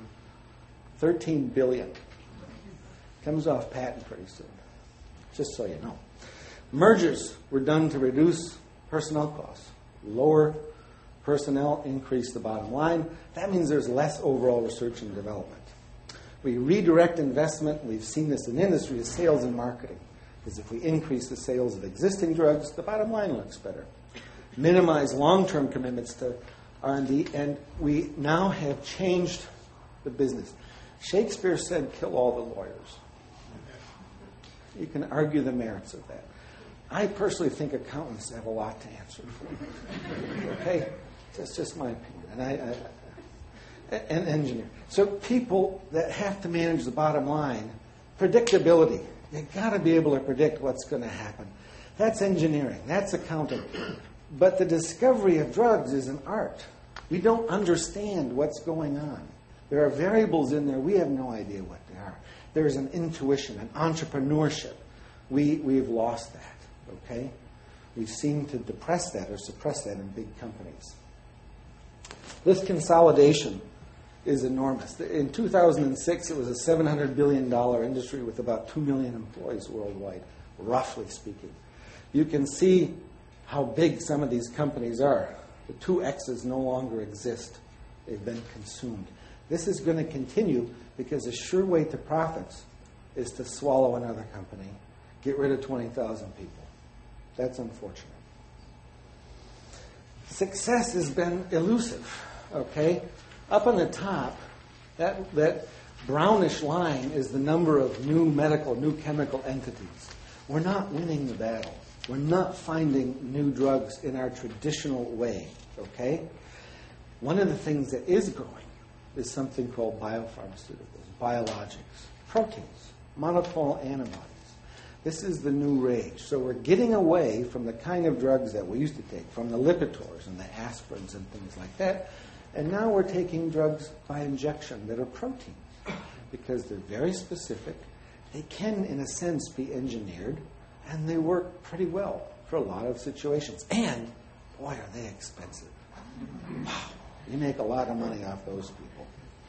$13 billion. Comes off patent pretty soon. Just so you know. Mergers were done to reduce personnel costs. Lower personnel, increase the bottom line. That means there's less overall research and development. We redirect investment, we've seen this in industry, to sales and marketing. Because if we increase the sales of existing drugs, the bottom line looks better. Minimize long-term commitments to R&D, and we now have changed the business. Shakespeare said, kill all the lawyers. You can argue the merits of that. I personally think accountants have a lot to answer for. Okay? That's just my opinion. And engineer. So people that have to manage the bottom line, predictability. You've got to be able to predict what's going to happen. That's engineering. That's accounting. But the discovery of drugs is an art. We don't understand what's going on. There are variables in there. We have no idea what they are. There's an intuition, an entrepreneurship. We've lost that. Okay? We seem to depress that or suppress that in big companies. This consolidation is enormous. In 2006, it was a $700 billion industry with about 2 million employees worldwide, roughly speaking. You can see how big some of these companies are. The two X's no longer exist. They've been consumed. This is going to continue because a sure way to profits is to swallow another company, get rid of 20,000 people. That's unfortunate. Success has been elusive, okay? Up on the top, that brownish line is the number of new chemical entities. We're not winning the battle. We're not finding new drugs in our traditional way, okay? One of the things that is growing is something called biopharmaceuticals, biologics, proteins, monoclonal antibodies. This is the new rage. So we're getting away from the kind of drugs that we used to take, from the Lipitors and the aspirins and things like that, and now we're taking drugs by injection that are proteins because they're very specific. They can, in a sense, be engineered, and they work pretty well for a lot of situations. And, boy, are they expensive. Wow. You make a lot of money off those people.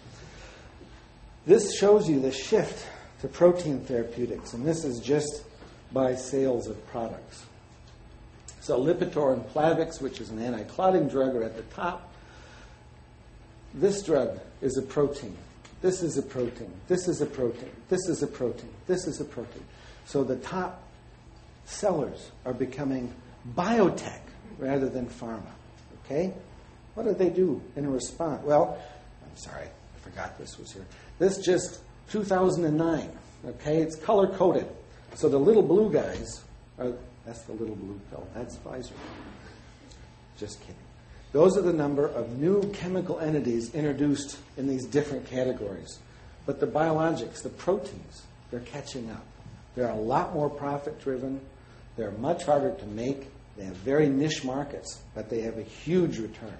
This shows you the shift to protein therapeutics, and this is just by sales of products. So Lipitor and Plavix, which is an anti-clotting drug, are at the top. This drug is a protein. This is a protein. This is a protein. This is a protein. This is a protein. So the top sellers are becoming biotech rather than pharma. Okay? What do they do in response? Well, I'm sorry, I forgot this was here. This just 2009. Okay? It's color-coded. So the little blue guys are, that's the little blue pill. That's Pfizer. Just kidding. Those are the number of new chemical entities introduced in these different categories. But the biologics, the proteins, they're catching up. They're a lot more profit-driven. They're much harder to make. They have very niche markets, but they have a huge return.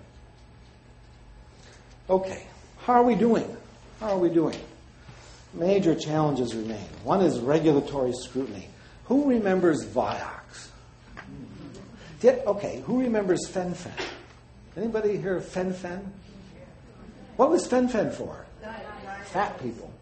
Okay, how are we doing? How are we doing? Major challenges remain. One is regulatory scrutiny. Who remembers Vioxx? Okay, who remembers Fen-Phen? Anybody hear of Fen-Phen? What was Fen-Phen for? Fat people.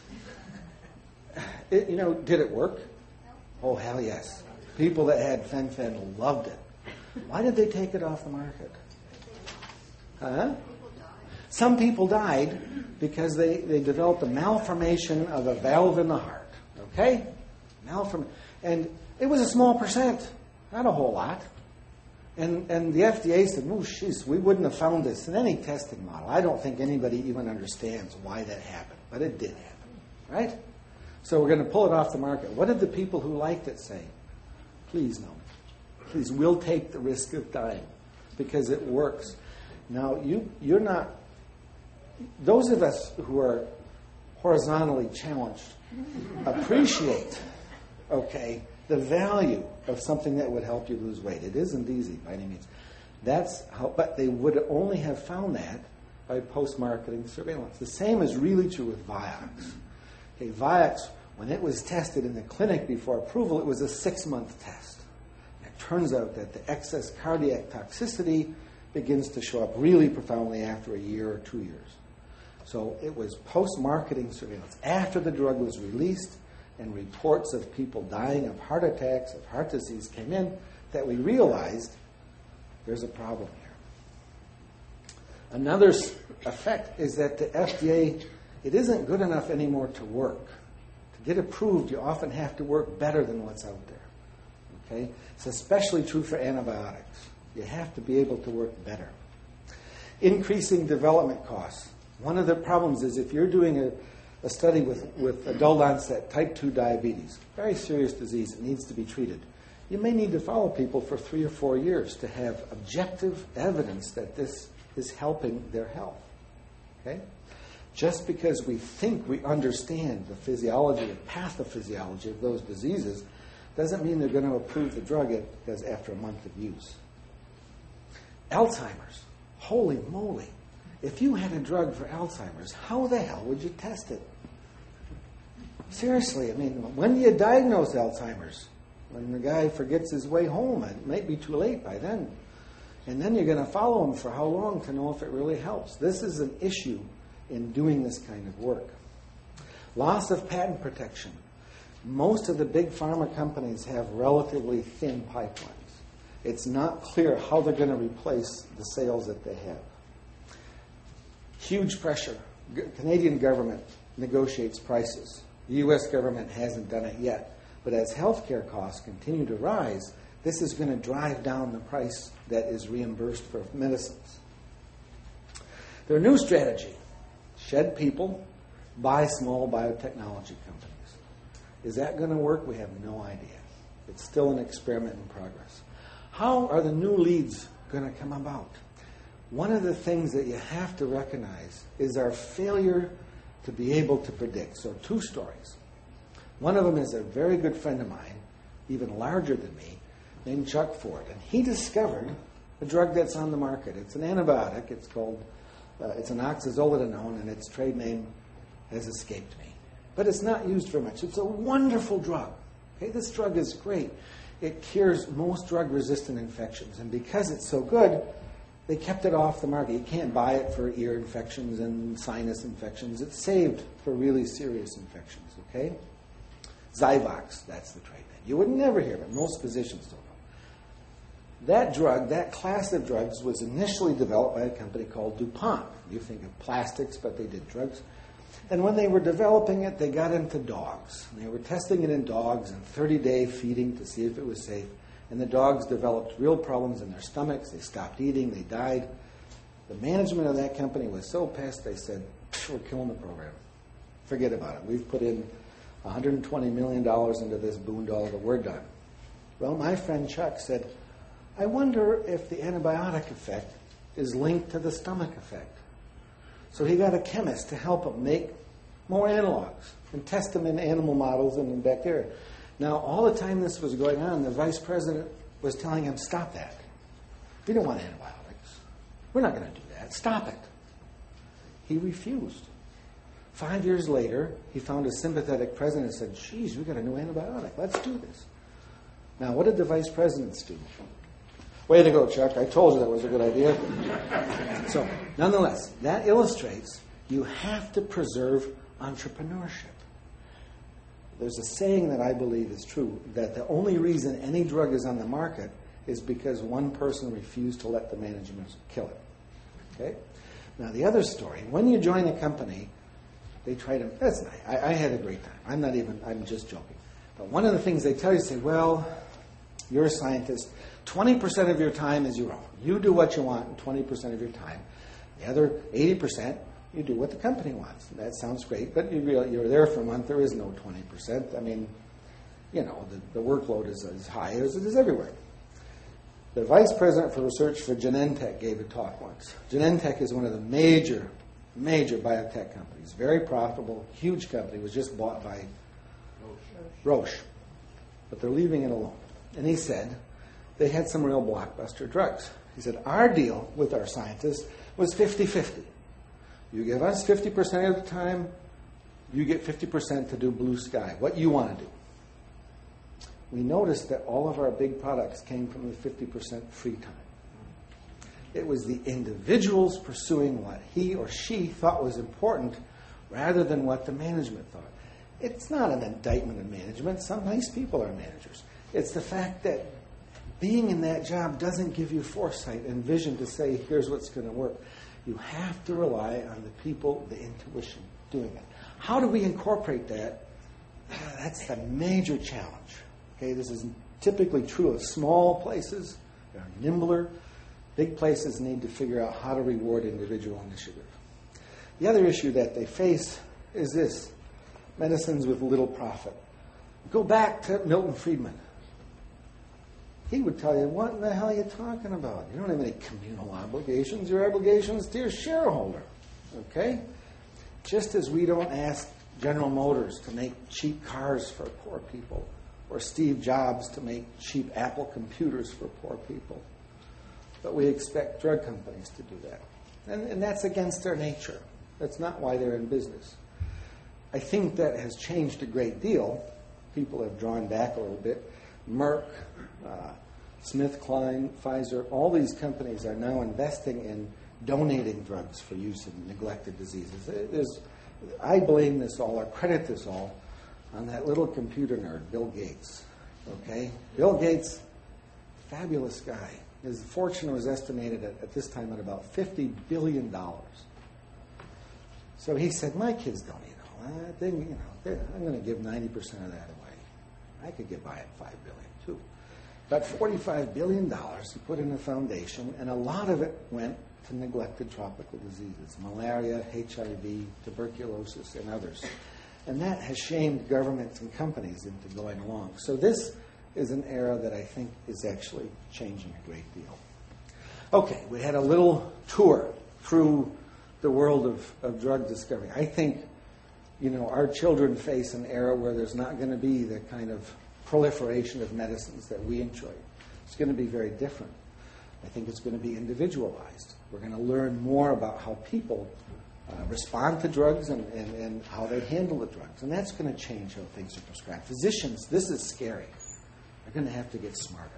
Did it work? Oh, hell yes. People that had Fen-Phen loved it. Why did they take it off the market? Huh? Some people died because they developed a malformation of a valve in the heart. Okay? And it was a small percent, not a whole lot. And the FDA said, oh, jeez, we wouldn't have found this in any testing model. I don't think anybody even understands why that happened, but it did happen, right? So we're going to pull it off the market. What did the people who liked it say? Please, no. Please, we'll take the risk of dying because it works. Now, you're not... Those of us who are horizontally challenged appreciate, okay, the value of something that would help you lose weight. It isn't easy by any means. But they would only have found that by post-marketing surveillance. The same is really true with Vioxx. Okay, Vioxx, when it was tested in the clinic before approval, it was a 6-month test. It turns out that the excess cardiac toxicity begins to show up really profoundly after a year or 2 years. So it was post-marketing surveillance. After the drug was released and reports of people dying of heart attacks, of heart disease came in, that we realized there's a problem here. Another effect is that the FDA, it isn't good enough anymore to work. To get approved, you often have to work better than what's out there. Okay? It's especially true for antibiotics. You have to be able to work better. Increasing development costs. One of the problems is if you're doing a study with adult onset type 2 diabetes, very serious disease that needs to be treated. You may need to follow people for 3 or 4 years to have objective evidence that this is helping their health. Okay? Just because we think we understand the physiology and pathophysiology of those diseases doesn't mean they're going to approve the drug as after a month of use. Alzheimer's. Holy moly. If you had a drug for Alzheimer's, how the hell would you test it? Seriously, I mean, when do you diagnose Alzheimer's? When the guy forgets his way home. It might be too late by then. And then you're going to follow him for how long to know if it really helps. This is an issue in doing this kind of work. Loss of patent protection. Most of the big pharma companies have relatively thin pipelines. It's not clear how they're going to replace the sales that they have. Huge pressure. Canadian government negotiates prices. The U.S. government hasn't done it yet. But as healthcare costs continue to rise, this is going to drive down the price that is reimbursed for medicines. Their new strategy: shed people, buy small biotechnology companies. Is that going to work? We have no idea. It's still an experiment in progress. How are the new leads going to come about? One of the things that you have to recognize is our failure to be able to predict. So 2 stories. One of them is a very good friend of mine, even larger than me, named Chuck Ford. And he discovered a drug that's on the market. It's an antibiotic. It's called, it's an oxazolidinone, and its trade name has escaped me. But it's not used very much. It's a wonderful drug. Okay, this drug is great. It cures most drug-resistant infections. And because it's so good, they kept it off the market. You can't buy it for ear infections and sinus infections. It's saved for really serious infections, okay? Zyvox, that's the trade name. You would never hear of it. Most physicians don't know. That drug, that class of drugs, was initially developed by a company called DuPont. You think of plastics, but they did drugs. And when they were developing it, they got into dogs. And they were testing it in dogs and 30-day feeding to see if it was safe. And the dogs developed real problems in their stomachs. They stopped eating. They died. The management of that company was so pissed, they said, we're killing the program. Forget about it. We've put in $120 million into this boondoggle. We're done. Well, my friend Chuck said, I wonder if the antibiotic effect is linked to the stomach effect. So he got a chemist to help him make more analogs and test them in animal models and in bacteria. Now, all the time this was going on, the vice president was telling him, stop that. We don't want antibiotics. We're not going to do that. Stop it. He refused. 5 years later, he found a sympathetic president and said, geez, we got a new antibiotic. Let's do this. Now, what did the vice presidents do? Way to go, Chuck. I told you that was a good idea. So, nonetheless, that illustrates you have to preserve entrepreneurship. There's a saying that I believe is true, that the only reason any drug is on the market is because one person refused to let the management kill it. Okay? Now, the other story, when you join a company, they try to, that's nice. I had a great time. I'm just joking. But one of the things they tell you, say, well, you're a scientist. 20% of your time is your own. You do what you want in 20% of your time. The other 80%, you do what the company wants. That sounds great, but you're there for a month. There is no 20%. I mean, you know, the workload is as high as it is everywhere. The vice president for research for Genentech gave a talk once. Genentech is one of the major biotech companies. Very profitable, huge company. Was just bought by Roche. But they're leaving it alone. And he said they had some real blockbuster drugs. He said, our deal with our scientists was 50-50. You give us 50% of the time, you get 50% to do blue sky, what you want to do. We noticed that all of our big products came from the 50% free time. It was the individuals pursuing what he or she thought was important rather than what the management thought. It's not an indictment of management. Some nice people are managers. It's the fact that being in that job doesn't give you foresight and vision to say, here's what's going to work. You have to rely on the people, the intuition, doing it. How do we incorporate that? That's the major challenge. Okay, this is typically true of small places. They're nimbler. Big places need to figure out how to reward individual initiative. The other issue that they face is this: medicines with little profit. Go back to Milton Friedman. He would tell you, what in the hell are you talking about? You don't have any communal obligations. Your obligations to your shareholder. Okay? Just as we don't ask General Motors to make cheap cars for poor people, or Steve Jobs to make cheap Apple computers for poor people, but we expect drug companies to do that. And that's against their nature. That's not why they're in business. I think that has changed a great deal. People have drawn back a little bit. Merck, SmithKline, Pfizer, all these companies are now investing in donating drugs for use in neglected diseases. I blame this all, or credit this all, on that little computer nerd, Bill Gates. Okay? Bill Gates, fabulous guy. His fortune was estimated at this time at about $50 billion. So he said, my kids don't need all that. I'm going to give 90% of that away. I could get by at $5 billion too. But $45 billion he put in a foundation, and a lot of it went to neglected tropical diseases, malaria, HIV, tuberculosis, and others. And that has shamed governments and companies into going along. So this is an era that I think is actually changing a great deal. Okay, we had a little tour through the world of drug discovery. I think, our children face an era where there's not going to be the kind of proliferation of medicines that we enjoy. It's going to be very different. I think it's going to be individualized. We're going to learn more about how people respond to drugs and how they handle the drugs. And that's going to change how things are prescribed. Physicians, this is scary. They're going to have to get smarter.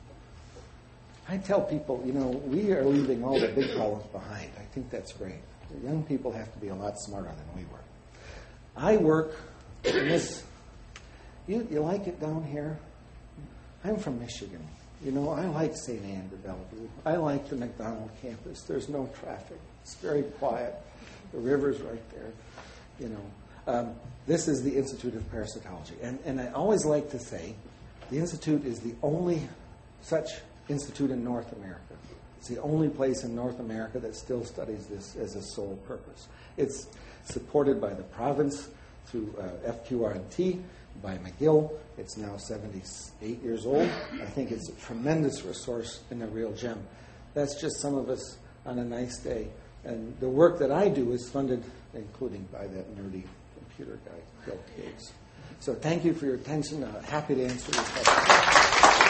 I tell people, we are leaving all the big problems behind. I think that's great. The young people have to be a lot smarter than we were. I work in this. You like it down here? I'm from Michigan. I like St. Anne de Bellevue. I like the McDonald campus. There's no traffic. It's very quiet. The river's right there. This is the Institute of Parasitology. And I always like to say the Institute is the only such institute in North America. It's the only place in North America that still studies this as a sole purpose. It's supported by the province through FQR&T, by McGill. It's now 78 years old. I think it's a tremendous resource and a real gem. That's just some of us on a nice day. And the work that I do is funded, including by that nerdy computer guy, Bill Gates. So thank you for your attention. Happy to answer your questions.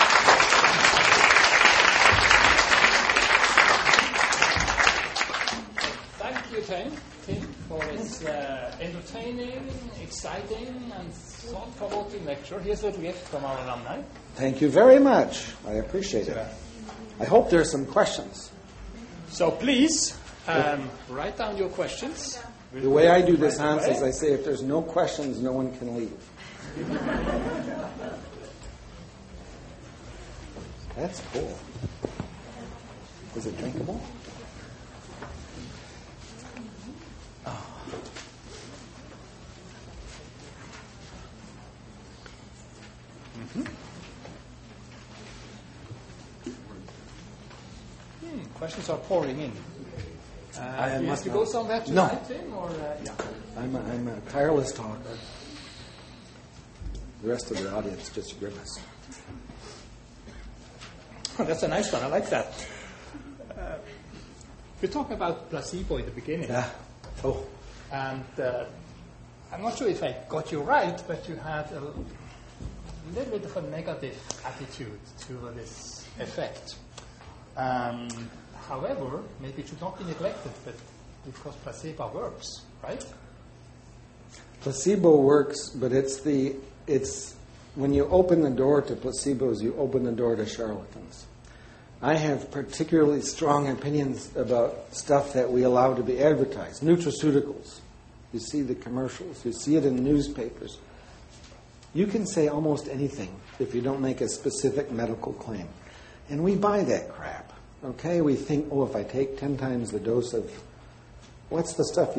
Thank you, Tim, for this entertaining, exciting, and thought-provoking lecture. Here's a little gift from our alumni. Thank you very much. I appreciate it. I hope there are some questions. So please, write down your questions. The way I do this, Hans, is I say if there's no questions, no one can leave. That's cool. Is it drinkable? Questions are pouring in. Do you have to go somewhere tonight, Tim? Or, yeah. I'm a tireless talker. The rest of the audience just grimace. Oh, that's a nice one. I like that. We talked about placebo in the beginning. Yeah. Oh. And I'm not sure if I got you right, but you had a little bit of a negative attitude to this effect. However, maybe it should not be neglected, but because placebo works, right? Placebo works, but it's when you open the door to placebos, you open the door to charlatans. I have particularly strong opinions about stuff that we allow to be advertised. Nutraceuticals. You see the commercials. You see it in newspapers. You can say almost anything if you don't make a specific medical claim. And we buy that crap. Okay? We think, if I take 10 times the dose of, what's the stuff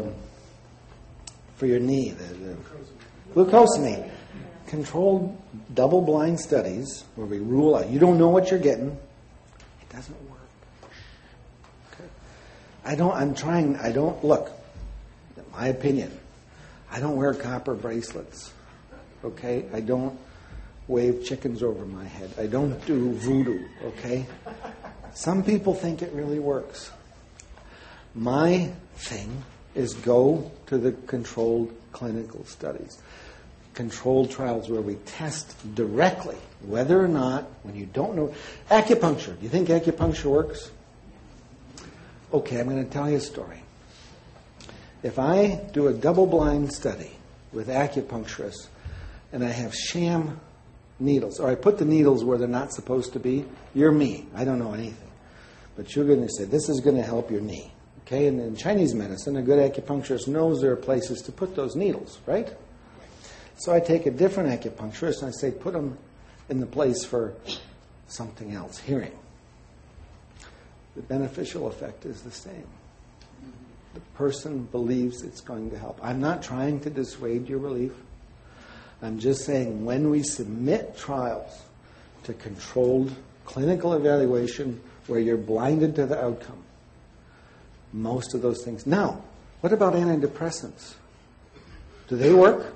for your knee? The glucosamine. Controlled double-blind studies where we rule out. You don't know what you're getting. It doesn't work. Okay? Look, in my opinion, I don't wear copper bracelets. Okay? I don't wave chickens over my head. I don't do voodoo. Okay? Some people think it really works. My thing is go to the controlled clinical studies. Controlled trials where we test directly whether or not, when you don't know, acupuncture. Do you think acupuncture works? Okay, I'm going to tell you a story. If I do a double-blind study with acupuncturists and I have sham needles, or I put the needles where they're not supposed to be, you're me. I don't know anything. But you're going to say, this is going to help your knee. Okay, and in Chinese medicine, a good acupuncturist knows there are places to put those needles, right? So I take a different acupuncturist and I say, put them in the place for something else, hearing. The beneficial effect is the same. The person believes it's going to help. I'm not trying to dissuade your belief. I'm just saying when we submit trials to controlled clinical evaluation where you're blinded to the outcome, most of those things. Now, what about antidepressants? Do they work?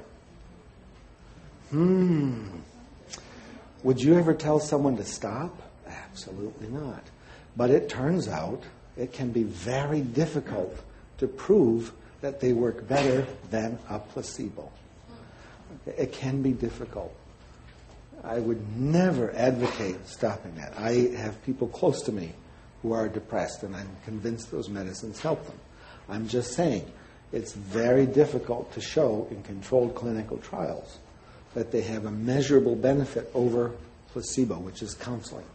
Would you ever tell someone to stop? Absolutely not. But it turns out it can be very difficult to prove that they work better than a placebo. It can be difficult. I would never advocate stopping that. I have people close to me who are depressed, and I'm convinced those medicines help them. I'm just saying it's very difficult to show in controlled clinical trials that they have a measurable benefit over placebo, which is counseling.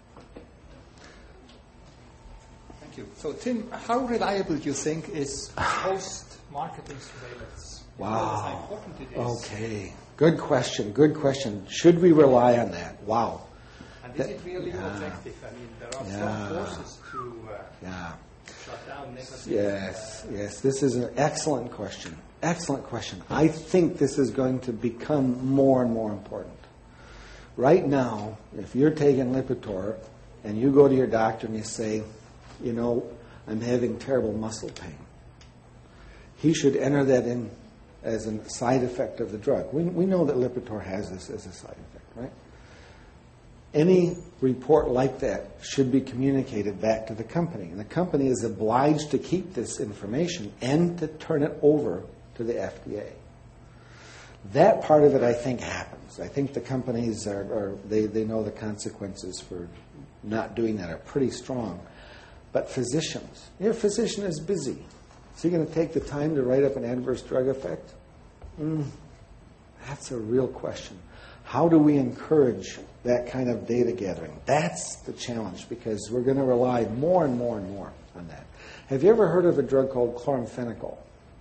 Thank you. So, Tim, how reliable do you think is post-marketing surveillance? Wow. How important it is? Okay. Good question. Good question. Should we rely on that? Wow. And is it really effective? I mean, there are strong forces to shut down negative. Yes. This is an excellent question. Excellent question. I think this is going to become more and more important. Right now, if you're taking Lipitor and you go to your doctor and you say, you know, I'm having terrible muscle pain, he should enter that in as a side effect of the drug. We know that Lipitor has this as a side effect, right? Any report like that should be communicated back to the company. And the company is obliged to keep this information and to turn it over to the FDA. That part of it, I think, happens. I think the companies they know the consequences for not doing that are pretty strong. But physicians, your physician is busy. Is he going to take the time to write up an adverse drug effect? That's a real question. How do we encourage that kind of data gathering? That's the challenge, because we're going to rely more and more and more on that. Have you ever heard of a drug called chloramphenicol?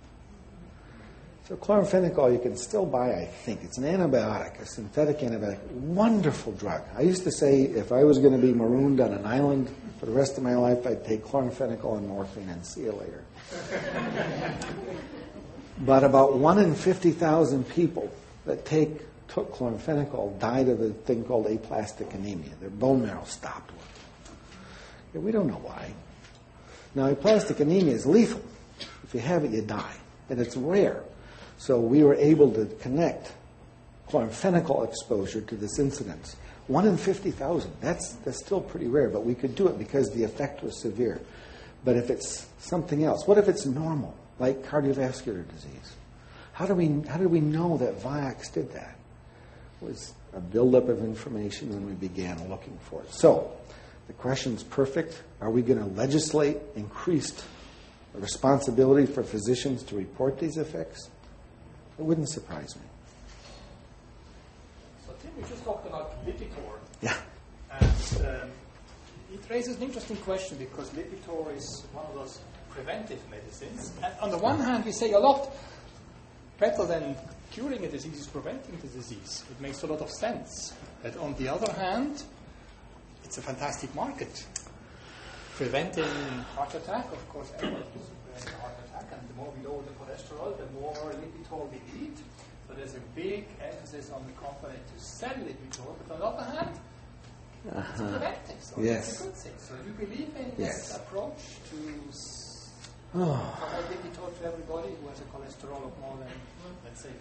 So chloramphenicol you can still buy, I think. It's an antibiotic, a synthetic antibiotic. Wonderful drug. I used to say if I was going to be marooned on an island for the rest of my life, I'd take chloramphenicol and morphine and see you later. But about 1 in 50,000 people that took chloramphenicol died of a thing called aplastic anemia. Their bone marrow stopped working. We don't know why. Now, aplastic anemia is lethal. If you have it, you die. And it's rare. So we were able to connect chloramphenicol exposure to this incidence. 1 in 50,000. That's still pretty rare, but we could do it because the effect was severe. But if it's something else, what if it's normal, like cardiovascular disease? How do we know that Vioxx did that? It was a buildup of information, and we began looking for it. So the question's perfect. Are we going to legislate increased responsibility for physicians to report these effects? It wouldn't surprise me. So Tim, we just talked about Lipitor. Yeah. And it raises an interesting question, because Lipitor is one of those preventive medicines. And on the one hand, we say a lot better than curing a disease is preventing the disease. It makes a lot of sense. But on the other hand, it's a fantastic market. Preventing heart attack, of course, everyone wants to prevent a heart attack, and the more we lower the cholesterol, the more Lipitor we need. So there's a big emphasis on the company to sell Lipitor. But on the other hand, it's preventive, so it's a good thing. So you believe in this approach to I think we told to everybody who has a cholesterol of more than, let's say,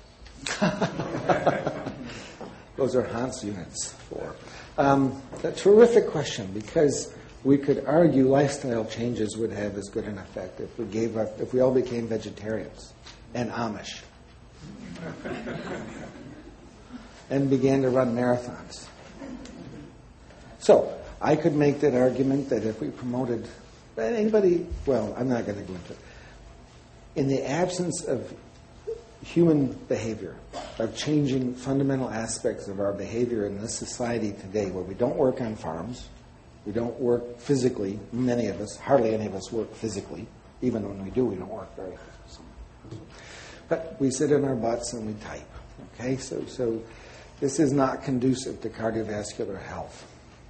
4. Those are Hans units, 4. A terrific question, because we could argue lifestyle changes would have as good an effect if we all became vegetarians and Amish and began to run marathons. So I could make that argument that if we promoted I'm not going to go into it. In the absence of human behavior, of changing fundamental aspects of our behavior in this society today, where we don't work on farms, we don't work physically, many of us, hardly any of us work physically. Even when we do, we don't work very physically. But we sit in our butts and we type. Okay, so this is not conducive to cardiovascular health.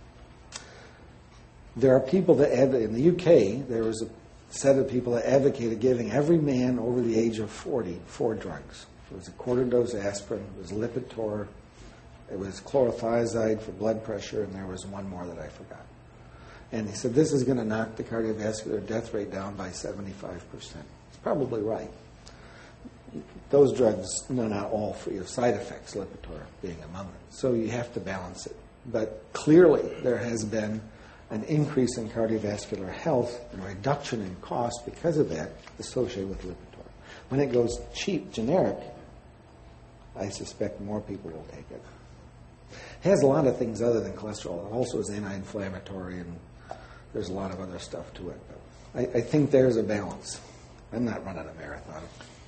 There are people that in the UK, there was a set of people that advocated giving every man over the age of 40 4 drugs. It was a quarter dose aspirin, it was Lipitor, it was chlorothiazide for blood pressure, and there was one more that I forgot. And he said, this is going to knock the cardiovascular death rate down by 75%. It's probably right. Those drugs are not all free of side effects, Lipitor being among them. So you have to balance it. But clearly there has been an increase in cardiovascular health and a reduction in cost because of that associated with Lipitor. When it goes cheap, generic, I suspect more people will take it. It has a lot of things other than cholesterol. It also is anti-inflammatory, and there's a lot of other stuff to it. But I think there's a balance. I'm not running a marathon.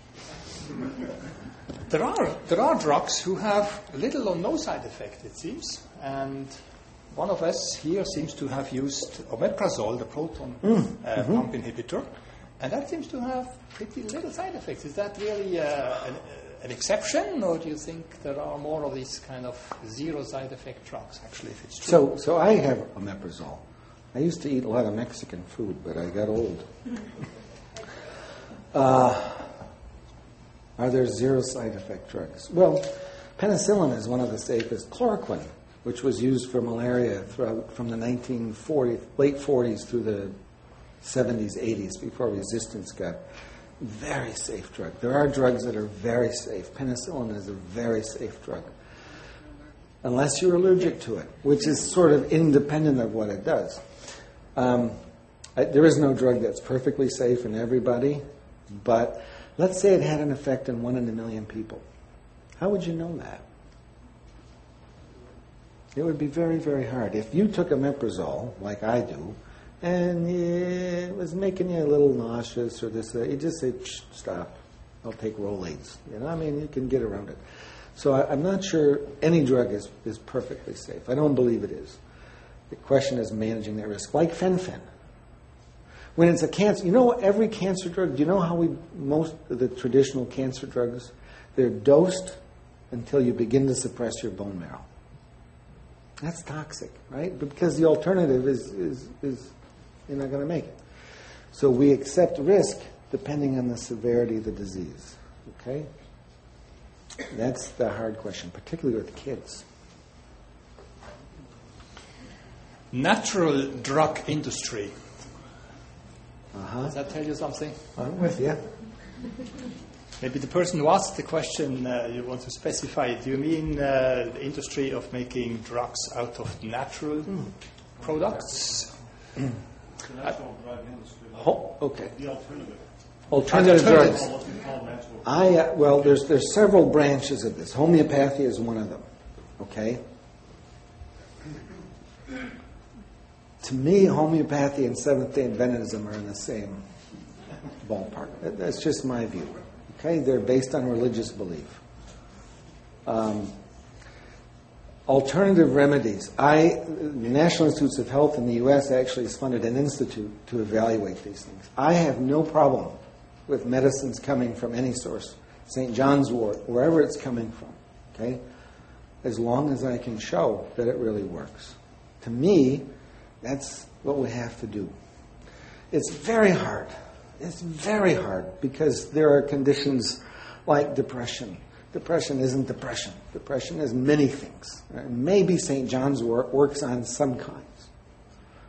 There are drugs who have little or no side effect, it seems, and one of us here seems to have used omeprazole, the proton pump inhibitor, and that seems to have pretty little side effects. Is that really an exception, or do you think there are more of these kind of zero side effect drugs, actually, if it's true? So I have omeprazole. I used to eat a lot of Mexican food, but I got old. Are there zero side effect drugs? Well, penicillin is one of the safest. Chloroquine, which was used for malaria from the late 40s through the 70s, 80s, before resistance got very safe drug. There are drugs that are very safe. Penicillin is a very safe drug, unless you're allergic to it, which is sort of independent of what it does. There is no drug that's perfectly safe in everybody, but let's say it had an effect in 1 in a million people. How would you know that? It would be very, very hard. If you took omeprazole, like I do, and it was making you a little nauseous or this, you just say, stop, I'll take Rolaids. You can get around it. So I'm not sure any drug is perfectly safe. I don't believe it is. The question is managing that risk, like fen-phen. When it's a cancer, every cancer drug, do you know how most of the traditional cancer drugs, they're dosed until you begin to suppress your bone marrow. That's toxic, right? Because the alternative is you're not going to make it. So we accept risk depending on the severity of the disease, okay? That's the hard question, particularly with kids. Natural drug industry. Does that tell you something? I'm with you. Maybe the person who asked the question, you want to specify it. Do you mean the industry of making drugs out of natural products? The natural drug industry. Okay. The alternative. Alternative drugs. What we call natural. Well, there's several branches of this. Homeopathy is one of them. Okay. To me, homeopathy and Seventh-day Adventism are in the same ballpark. That's just my view. Okay, they're based on religious belief. Alternative remedies. The National Institutes of Health in the U.S. actually has funded an institute to evaluate these things. I have no problem with medicines coming from any source, St. John's wort, wherever it's coming from, okay, as long as I can show that it really works. To me, that's what we have to do. It's very hard. It's very hard because there are conditions like depression. Depression isn't depression. Depression is many things. Right? Maybe St. John's wort works on some kinds.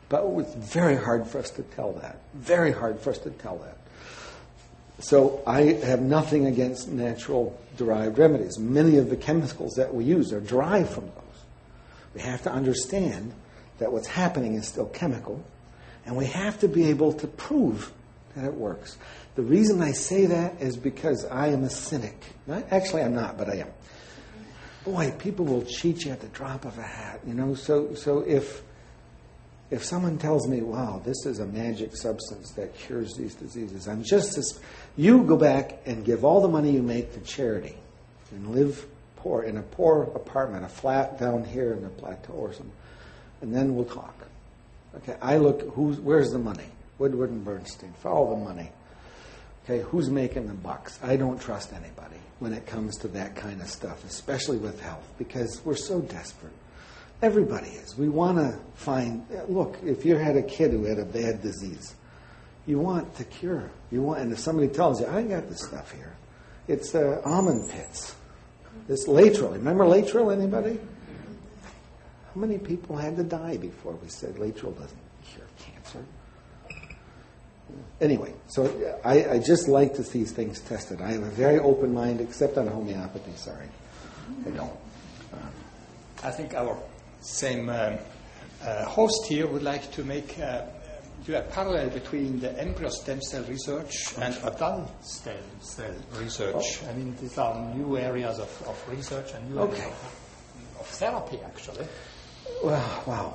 But it was very hard for us to tell that. Very hard for us to tell that. So I have nothing against natural derived remedies. Many of the chemicals that we use are derived from those. We have to understand that what's happening is still chemical, and we have to be able to prove that it works. The reason I say that is because I am a cynic. Actually, I'm not, but I am. Boy, people will cheat you at the drop of a hat, you know. So if someone tells me, wow, this is a magic substance that cures these diseases, I'm just as... You go back and give all the money you make to charity and live poor in a poor apartment, a flat down here in the plateau or something, and then we'll talk. Okay, I look, where's the money? Woodward and Bernstein, follow the money. Okay, who's making the bucks? I don't trust anybody when it comes to that kind of stuff, especially with health, because we're so desperate. Everybody is. We want to find, look, if you had a kid who had a bad disease, you want to cure. And if somebody tells you, I got this stuff here, it's almond pits. This Latril. Remember Latril, anybody? How many people had to die before we said Latril doesn't cure cancer? Anyway, so I just like to see things tested. I have a very open mind, except on homeopathy, sorry. I don't. I think our same host here would like to make do a parallel between the embryo stem cell research and adult stem cell research. I mean, these are new areas of research and new areas of therapy, actually. Well, wow.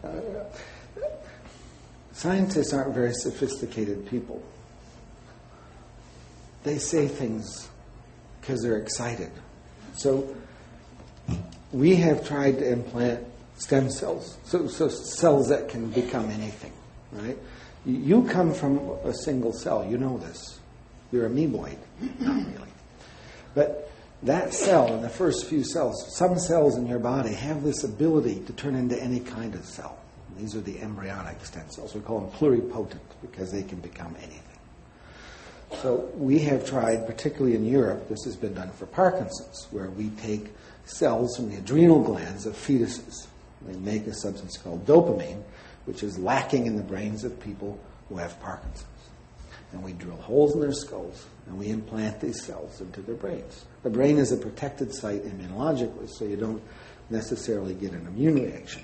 Scientists aren't very sophisticated people. They say things because they're excited. So we have tried to implant stem cells, so cells that can become anything, right? You come from a single cell. You know this. You're amoeboid. Not really. But that cell, in the first few cells, some cells in your body have this ability to turn into any kind of cell. These are the embryonic stem cells. We call them pluripotent because they can become anything. So we have tried, particularly in Europe, this has been done for Parkinson's, where we take cells from the adrenal glands of fetuses. They make a substance called dopamine, which is lacking in the brains of people who have Parkinson's. And we drill holes in their skulls, and we implant these cells into their brains. The brain is a protected site immunologically, so you don't necessarily get an immune reaction.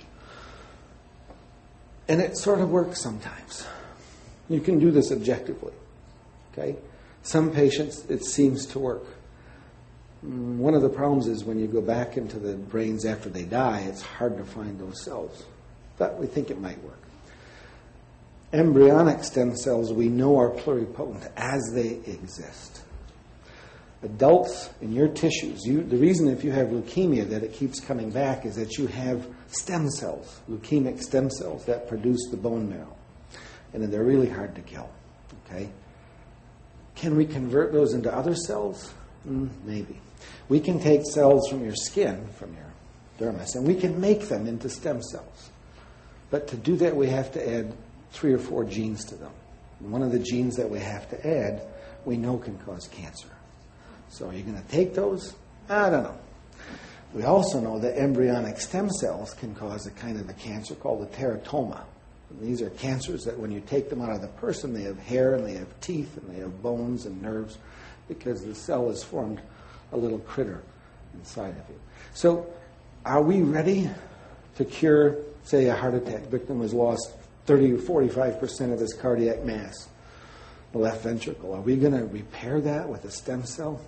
And it sort of works sometimes. You can do this objectively. Okay? Some patients, it seems to work. One of the problems is when you go back into the brains after they die, it's hard to find those cells. But we think it might work. Embryonic stem cells we know are pluripotent as they exist. Adults in your tissues, the reason if you have leukemia that it keeps coming back is that you have stem cells, leukemic stem cells that produce the bone marrow. And they're really hard to kill. Okay? Can we convert those into other cells? Maybe. We can take cells from your skin, from your dermis, and we can make them into stem cells. But to do that, we have to add 3 or 4 genes to them. And one of the genes that we have to add, we know can cause cancer. So are you going to take those? I don't know. We also know that embryonic stem cells can cause a kind of a cancer called a teratoma. And these are cancers that when you take them out of the person, they have hair and they have teeth and they have bones and nerves because the cell has formed a little critter inside of you. So are we ready to cure, say, a heart attack victim has lost 30 or 45% of his cardiac mass, the left ventricle? Are we going to repair that with a stem cell?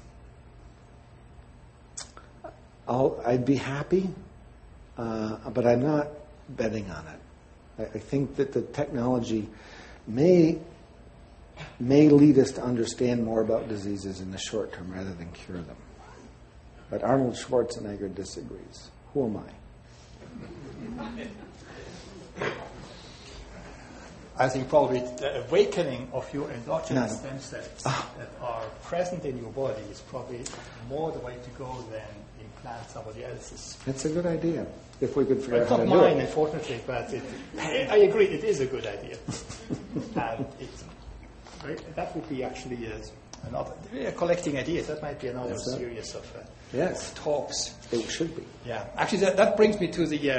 I'd be happy, but I'm not betting on it. I think that the technology may lead us to understand more about diseases in the short term rather than cure them. But Arnold Schwarzenegger disagrees. Who am I? I think probably the awakening of your endogenous stem cells that are present in your body is probably more the way to go than implant somebody else's. That's a good idea, if we could figure out how to do it. It's not mine, unfortunately, but I agree, it is a good idea. And that would be actually another collecting ideas. That might be another series of talks. It should be. Yeah, actually, that brings me to the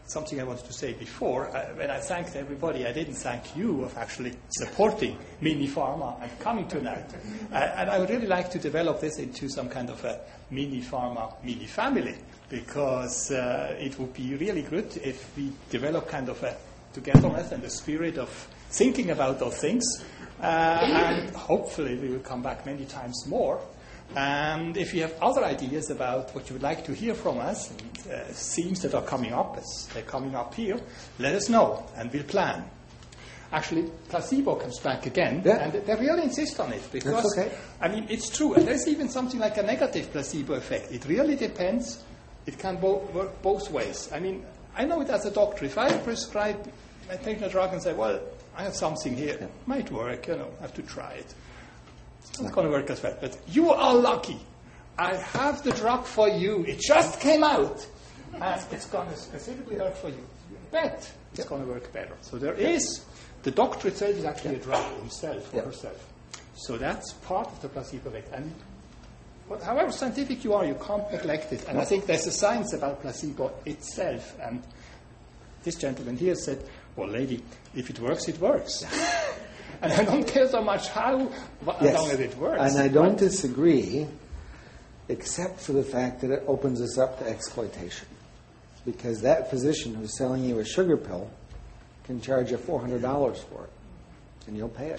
something I wanted to say before. When I thanked everybody, I didn't thank you of actually supporting Mini Pharma and coming tonight. And I would really like to develop this into some kind of a Mini Pharma mini family, because it would be really good if we develop kind of a togetherness and the spirit of thinking about those things. And hopefully we will come back many times more. And if you have other ideas about what you would like to hear from us, and, themes that are coming up, as they're coming up here, let us know, and we'll plan. Actually, placebo comes back again, and they really insist on it, because, I mean, it's true, and there's even something like a negative placebo effect. It really depends. It can work both ways. I mean, I know it as a doctor. If I prescribe, I take a drug and say, well, I have something here, it might work, I have to try it. It's not going to work as well. But you are lucky. I have the drug for you. It just came out. And it's going to specifically work for you. You bet it's going to work better. So there is, the doctor itself is actually a drug himself or herself. So that's part of the placebo effect. And however scientific you are, you can't neglect it. And I think there's a science about placebo itself. And this gentleman here said, well, lady, if it works, it works. And I don't care so much how long as it works. And I don't disagree, except for the fact that it opens us up to exploitation. Because that physician who's selling you a sugar pill can charge you $400 for it, and you'll pay it.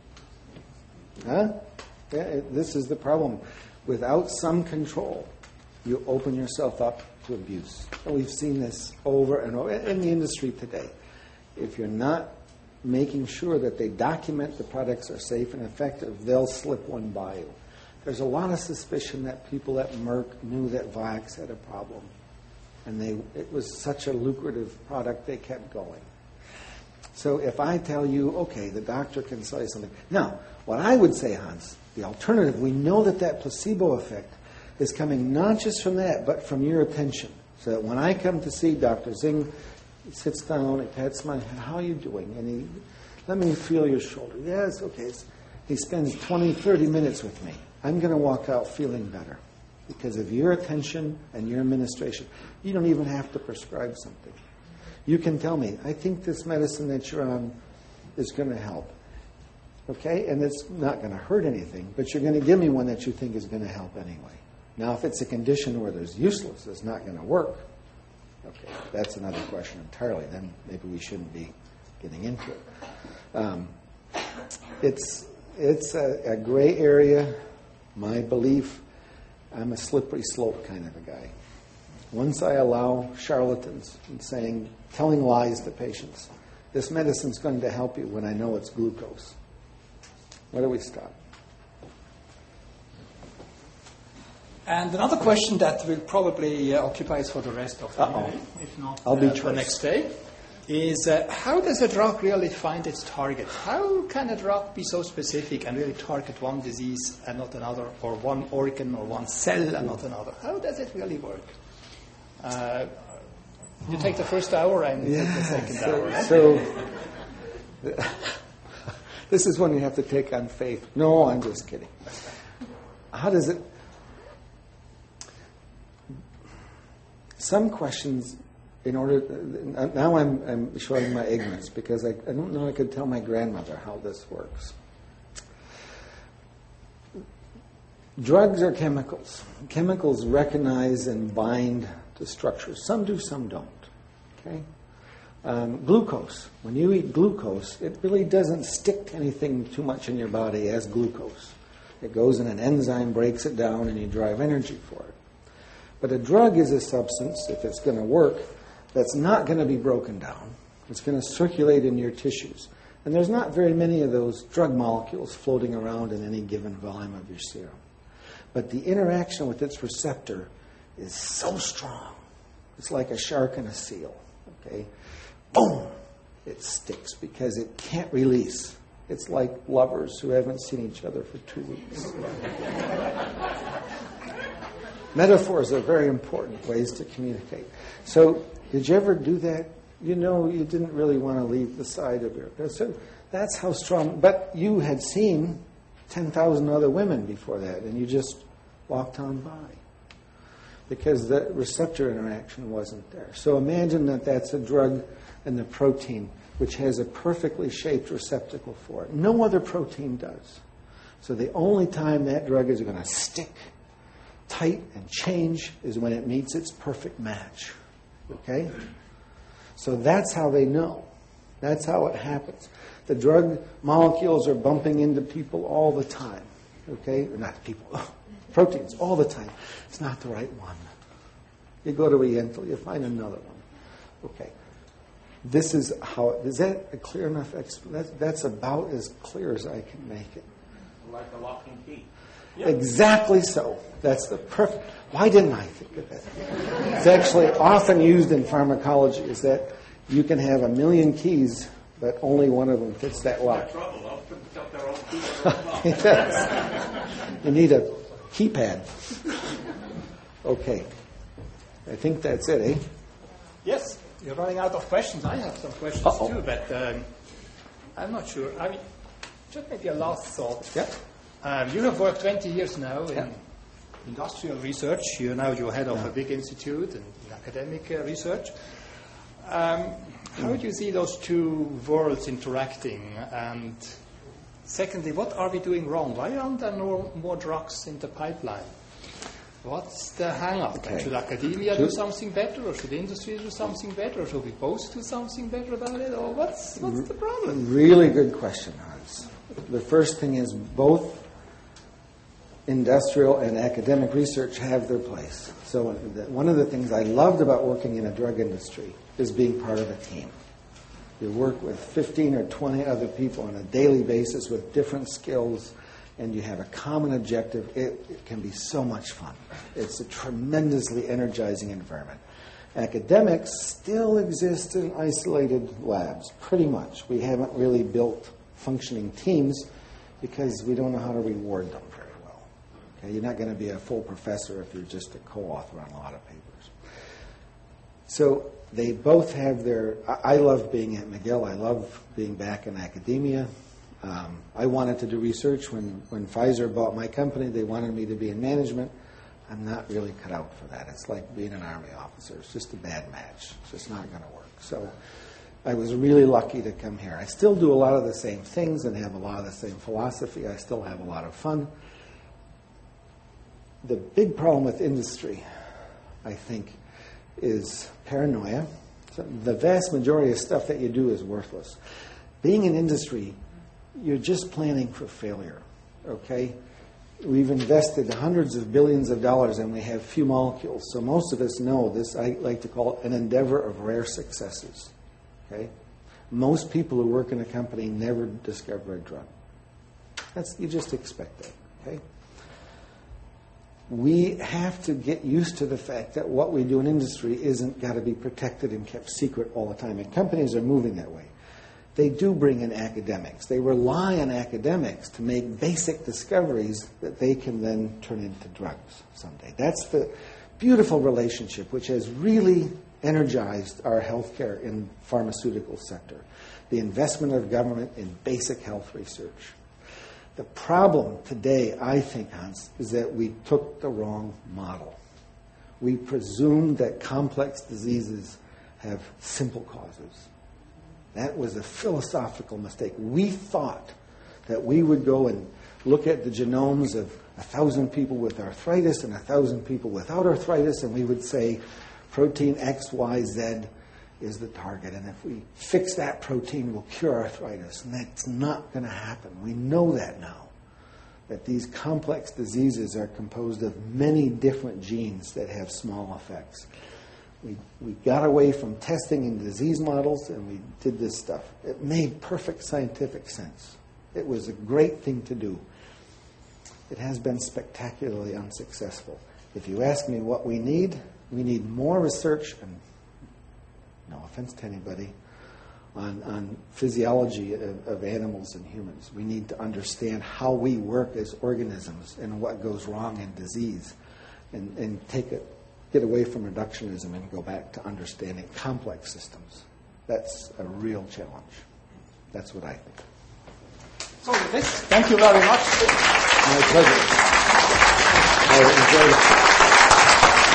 Huh? Yeah, this is the problem. Without some control, you open yourself up to abuse. And we've seen this over and over in the industry today. If you're not making sure that they document the products are safe and effective, they'll slip one by you. There's a lot of suspicion that people at Merck knew that Vioxx had a problem. And it was such a lucrative product, they kept going. So if I tell you, okay, the doctor can say something. Now, what I would say, Hans, the alternative, we know that placebo effect is coming not just from that, but from your attention. So that when I come to see Dr. Zing, he sits down, he pats my head, how are you doing? And let me feel your shoulder. Yes, okay. He spends 20, 30 minutes with me. I'm going to walk out feeling better because of your attention and your administration. You don't even have to prescribe something. You can tell me, I think this medicine that you're on is going to help. Okay? And it's not going to hurt anything, but you're going to give me one that you think is going to help anyway. Now, if it's a condition where there's useless, it's not going to work, okay, that's another question entirely. Then maybe we shouldn't be getting into it. It's a gray area. My belief, I'm a slippery slope kind of a guy. Once I allow charlatans and telling lies to patients, this medicine's going to help you when I know it's glucose. Where do we stop? And another question that will probably occupy us for the rest of the day, if not the next day, is how does a drug really find its target? How can a drug be so specific and really target one disease and not another, or one organ or one cell and not another? How does it really work? You take the first hour and you take the second hour. Right? So this is one you have to take on faith. No, I'm just kidding. How does it... Some questions, now I'm showing my ignorance because I don't know I could tell my grandmother how this works. Drugs are chemicals. Chemicals recognize and bind to structures. Some do, some don't. Okay? Glucose. When you eat glucose, it really doesn't stick to anything too much in your body as glucose. It goes in an enzyme, breaks it down, and you derive energy for it. But a drug is a substance, if it's going to work, that's not going to be broken down. It's going to circulate in your tissues. And there's not very many of those drug molecules floating around in any given volume of your serum. But the interaction with its receptor is so strong. It's like a shark and a seal. Okay? Boom! It sticks because it can't release. It's like lovers who haven't seen each other for 2 weeks. Metaphors are very important ways to communicate. So, did you ever do that? You know you didn't really want to leave the side of your... So that's how strong... But you had seen 10,000 other women before that, and you just walked on by. because the receptor interaction wasn't there. So imagine that that's a drug and the protein, which has a perfectly shaped receptacle for it. No other protein does. So the only time that drug is going to stick tight and change is when it meets its perfect match. Okay? So that's how they know. That's how it happens. The drug molecules are bumping into people all the time. Okay? Or not people. Proteins all the time. It's not the right one. You go to Yentl, you find another one. Okay. This is how, is that a clear enough explanation? That's about as clear as I can make it. Like a locking key. Yep. Exactly so. That's the perfect. Why didn't I think of that? It's actually often used in pharmacology, is that you can have 1 million keys, but only one of them fits that lock. Yes. You need a keypad. Okay. I think that's it, eh? Yes, you're running out of questions. I have some questions too, but I'm not sure. I mean, just maybe a last thought. Yeah. You have worked 20 years now in industrial research. You're head of a big institute and in academic research. How do you see those two worlds interacting? And secondly, what are we doing wrong? Why aren't there more drugs in the pipeline? What's the hang-up? Okay. Should academia do something better, or should industry do something better, or should we both do something better about it, or what's the problem? Really good question, Hans. The first thing is both industrial and academic research have their place. So one of the things I loved about working in a drug industry is being part of a team. You work with 15 or 20 other people on a daily basis with different skills, and you have a common objective. It can be so much fun. It's a tremendously energizing environment. Academics still exist in isolated labs, pretty much. We haven't really built functioning teams because we don't know how to reward them very well. Okay? You're not going to be a full professor if you're just a co-author on a lot of papers. So they both have their... I love being at McGill. I love being back in academia. I wanted to do research. When Pfizer bought my company, they wanted me to be in management. I'm not really cut out for that. It's like being an Army officer. It's just a bad match. It's just not going to work. So I was really lucky to come here. I still do a lot of the same things and have a lot of the same philosophy. I still have a lot of fun. The big problem with industry, I think, is paranoia. So the vast majority of stuff that you do is worthless. Being in industry, you're just planning for failure, okay? We've invested hundreds of billions of dollars and we have few molecules. So most of us know this, I like to call it an endeavor of rare successes, okay? Most people who work in a company never discover a drug. You just expect that, okay? We have to get used to the fact that what we do in industry isn't got to be protected and kept secret all the time. And companies are moving that way. They do bring in academics. They rely on academics to make basic discoveries that they can then turn into drugs someday. That's the beautiful relationship which has really energized our healthcare and pharmaceutical sector. The investment of government in basic health research. The problem today, I think, Hans, is that we took the wrong model. We presumed that complex diseases have simple causes. That was a philosophical mistake. We thought that we would go and look at the genomes of 1,000 people with arthritis and 1,000 people without arthritis, and we would say protein X, Y, Z is the target. And if we fix that protein, we'll cure arthritis. And that's not going to happen. We know that now, that these complex diseases are composed of many different genes that have small effects. We got away from testing in disease models, and we did this stuff. It made perfect scientific sense. It was a great thing to do. It has been spectacularly unsuccessful. If you ask me what we need more research, and no offense to anybody, on physiology of animals and humans. We need to understand how we work as organisms and what goes wrong in disease, and get away from reductionism and go back to understanding complex systems. That's a real challenge. That's what I think. So with this, thank you very much. My pleasure. I enjoyed it.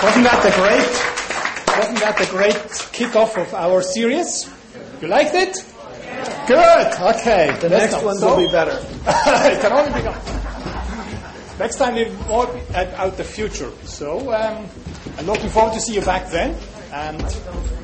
Wasn't that the great kickoff of our series? You liked it? Good. Okay. The next ones will be better. It can only be done. Next time we'll more about the future. So I'm looking forward to see you back then. And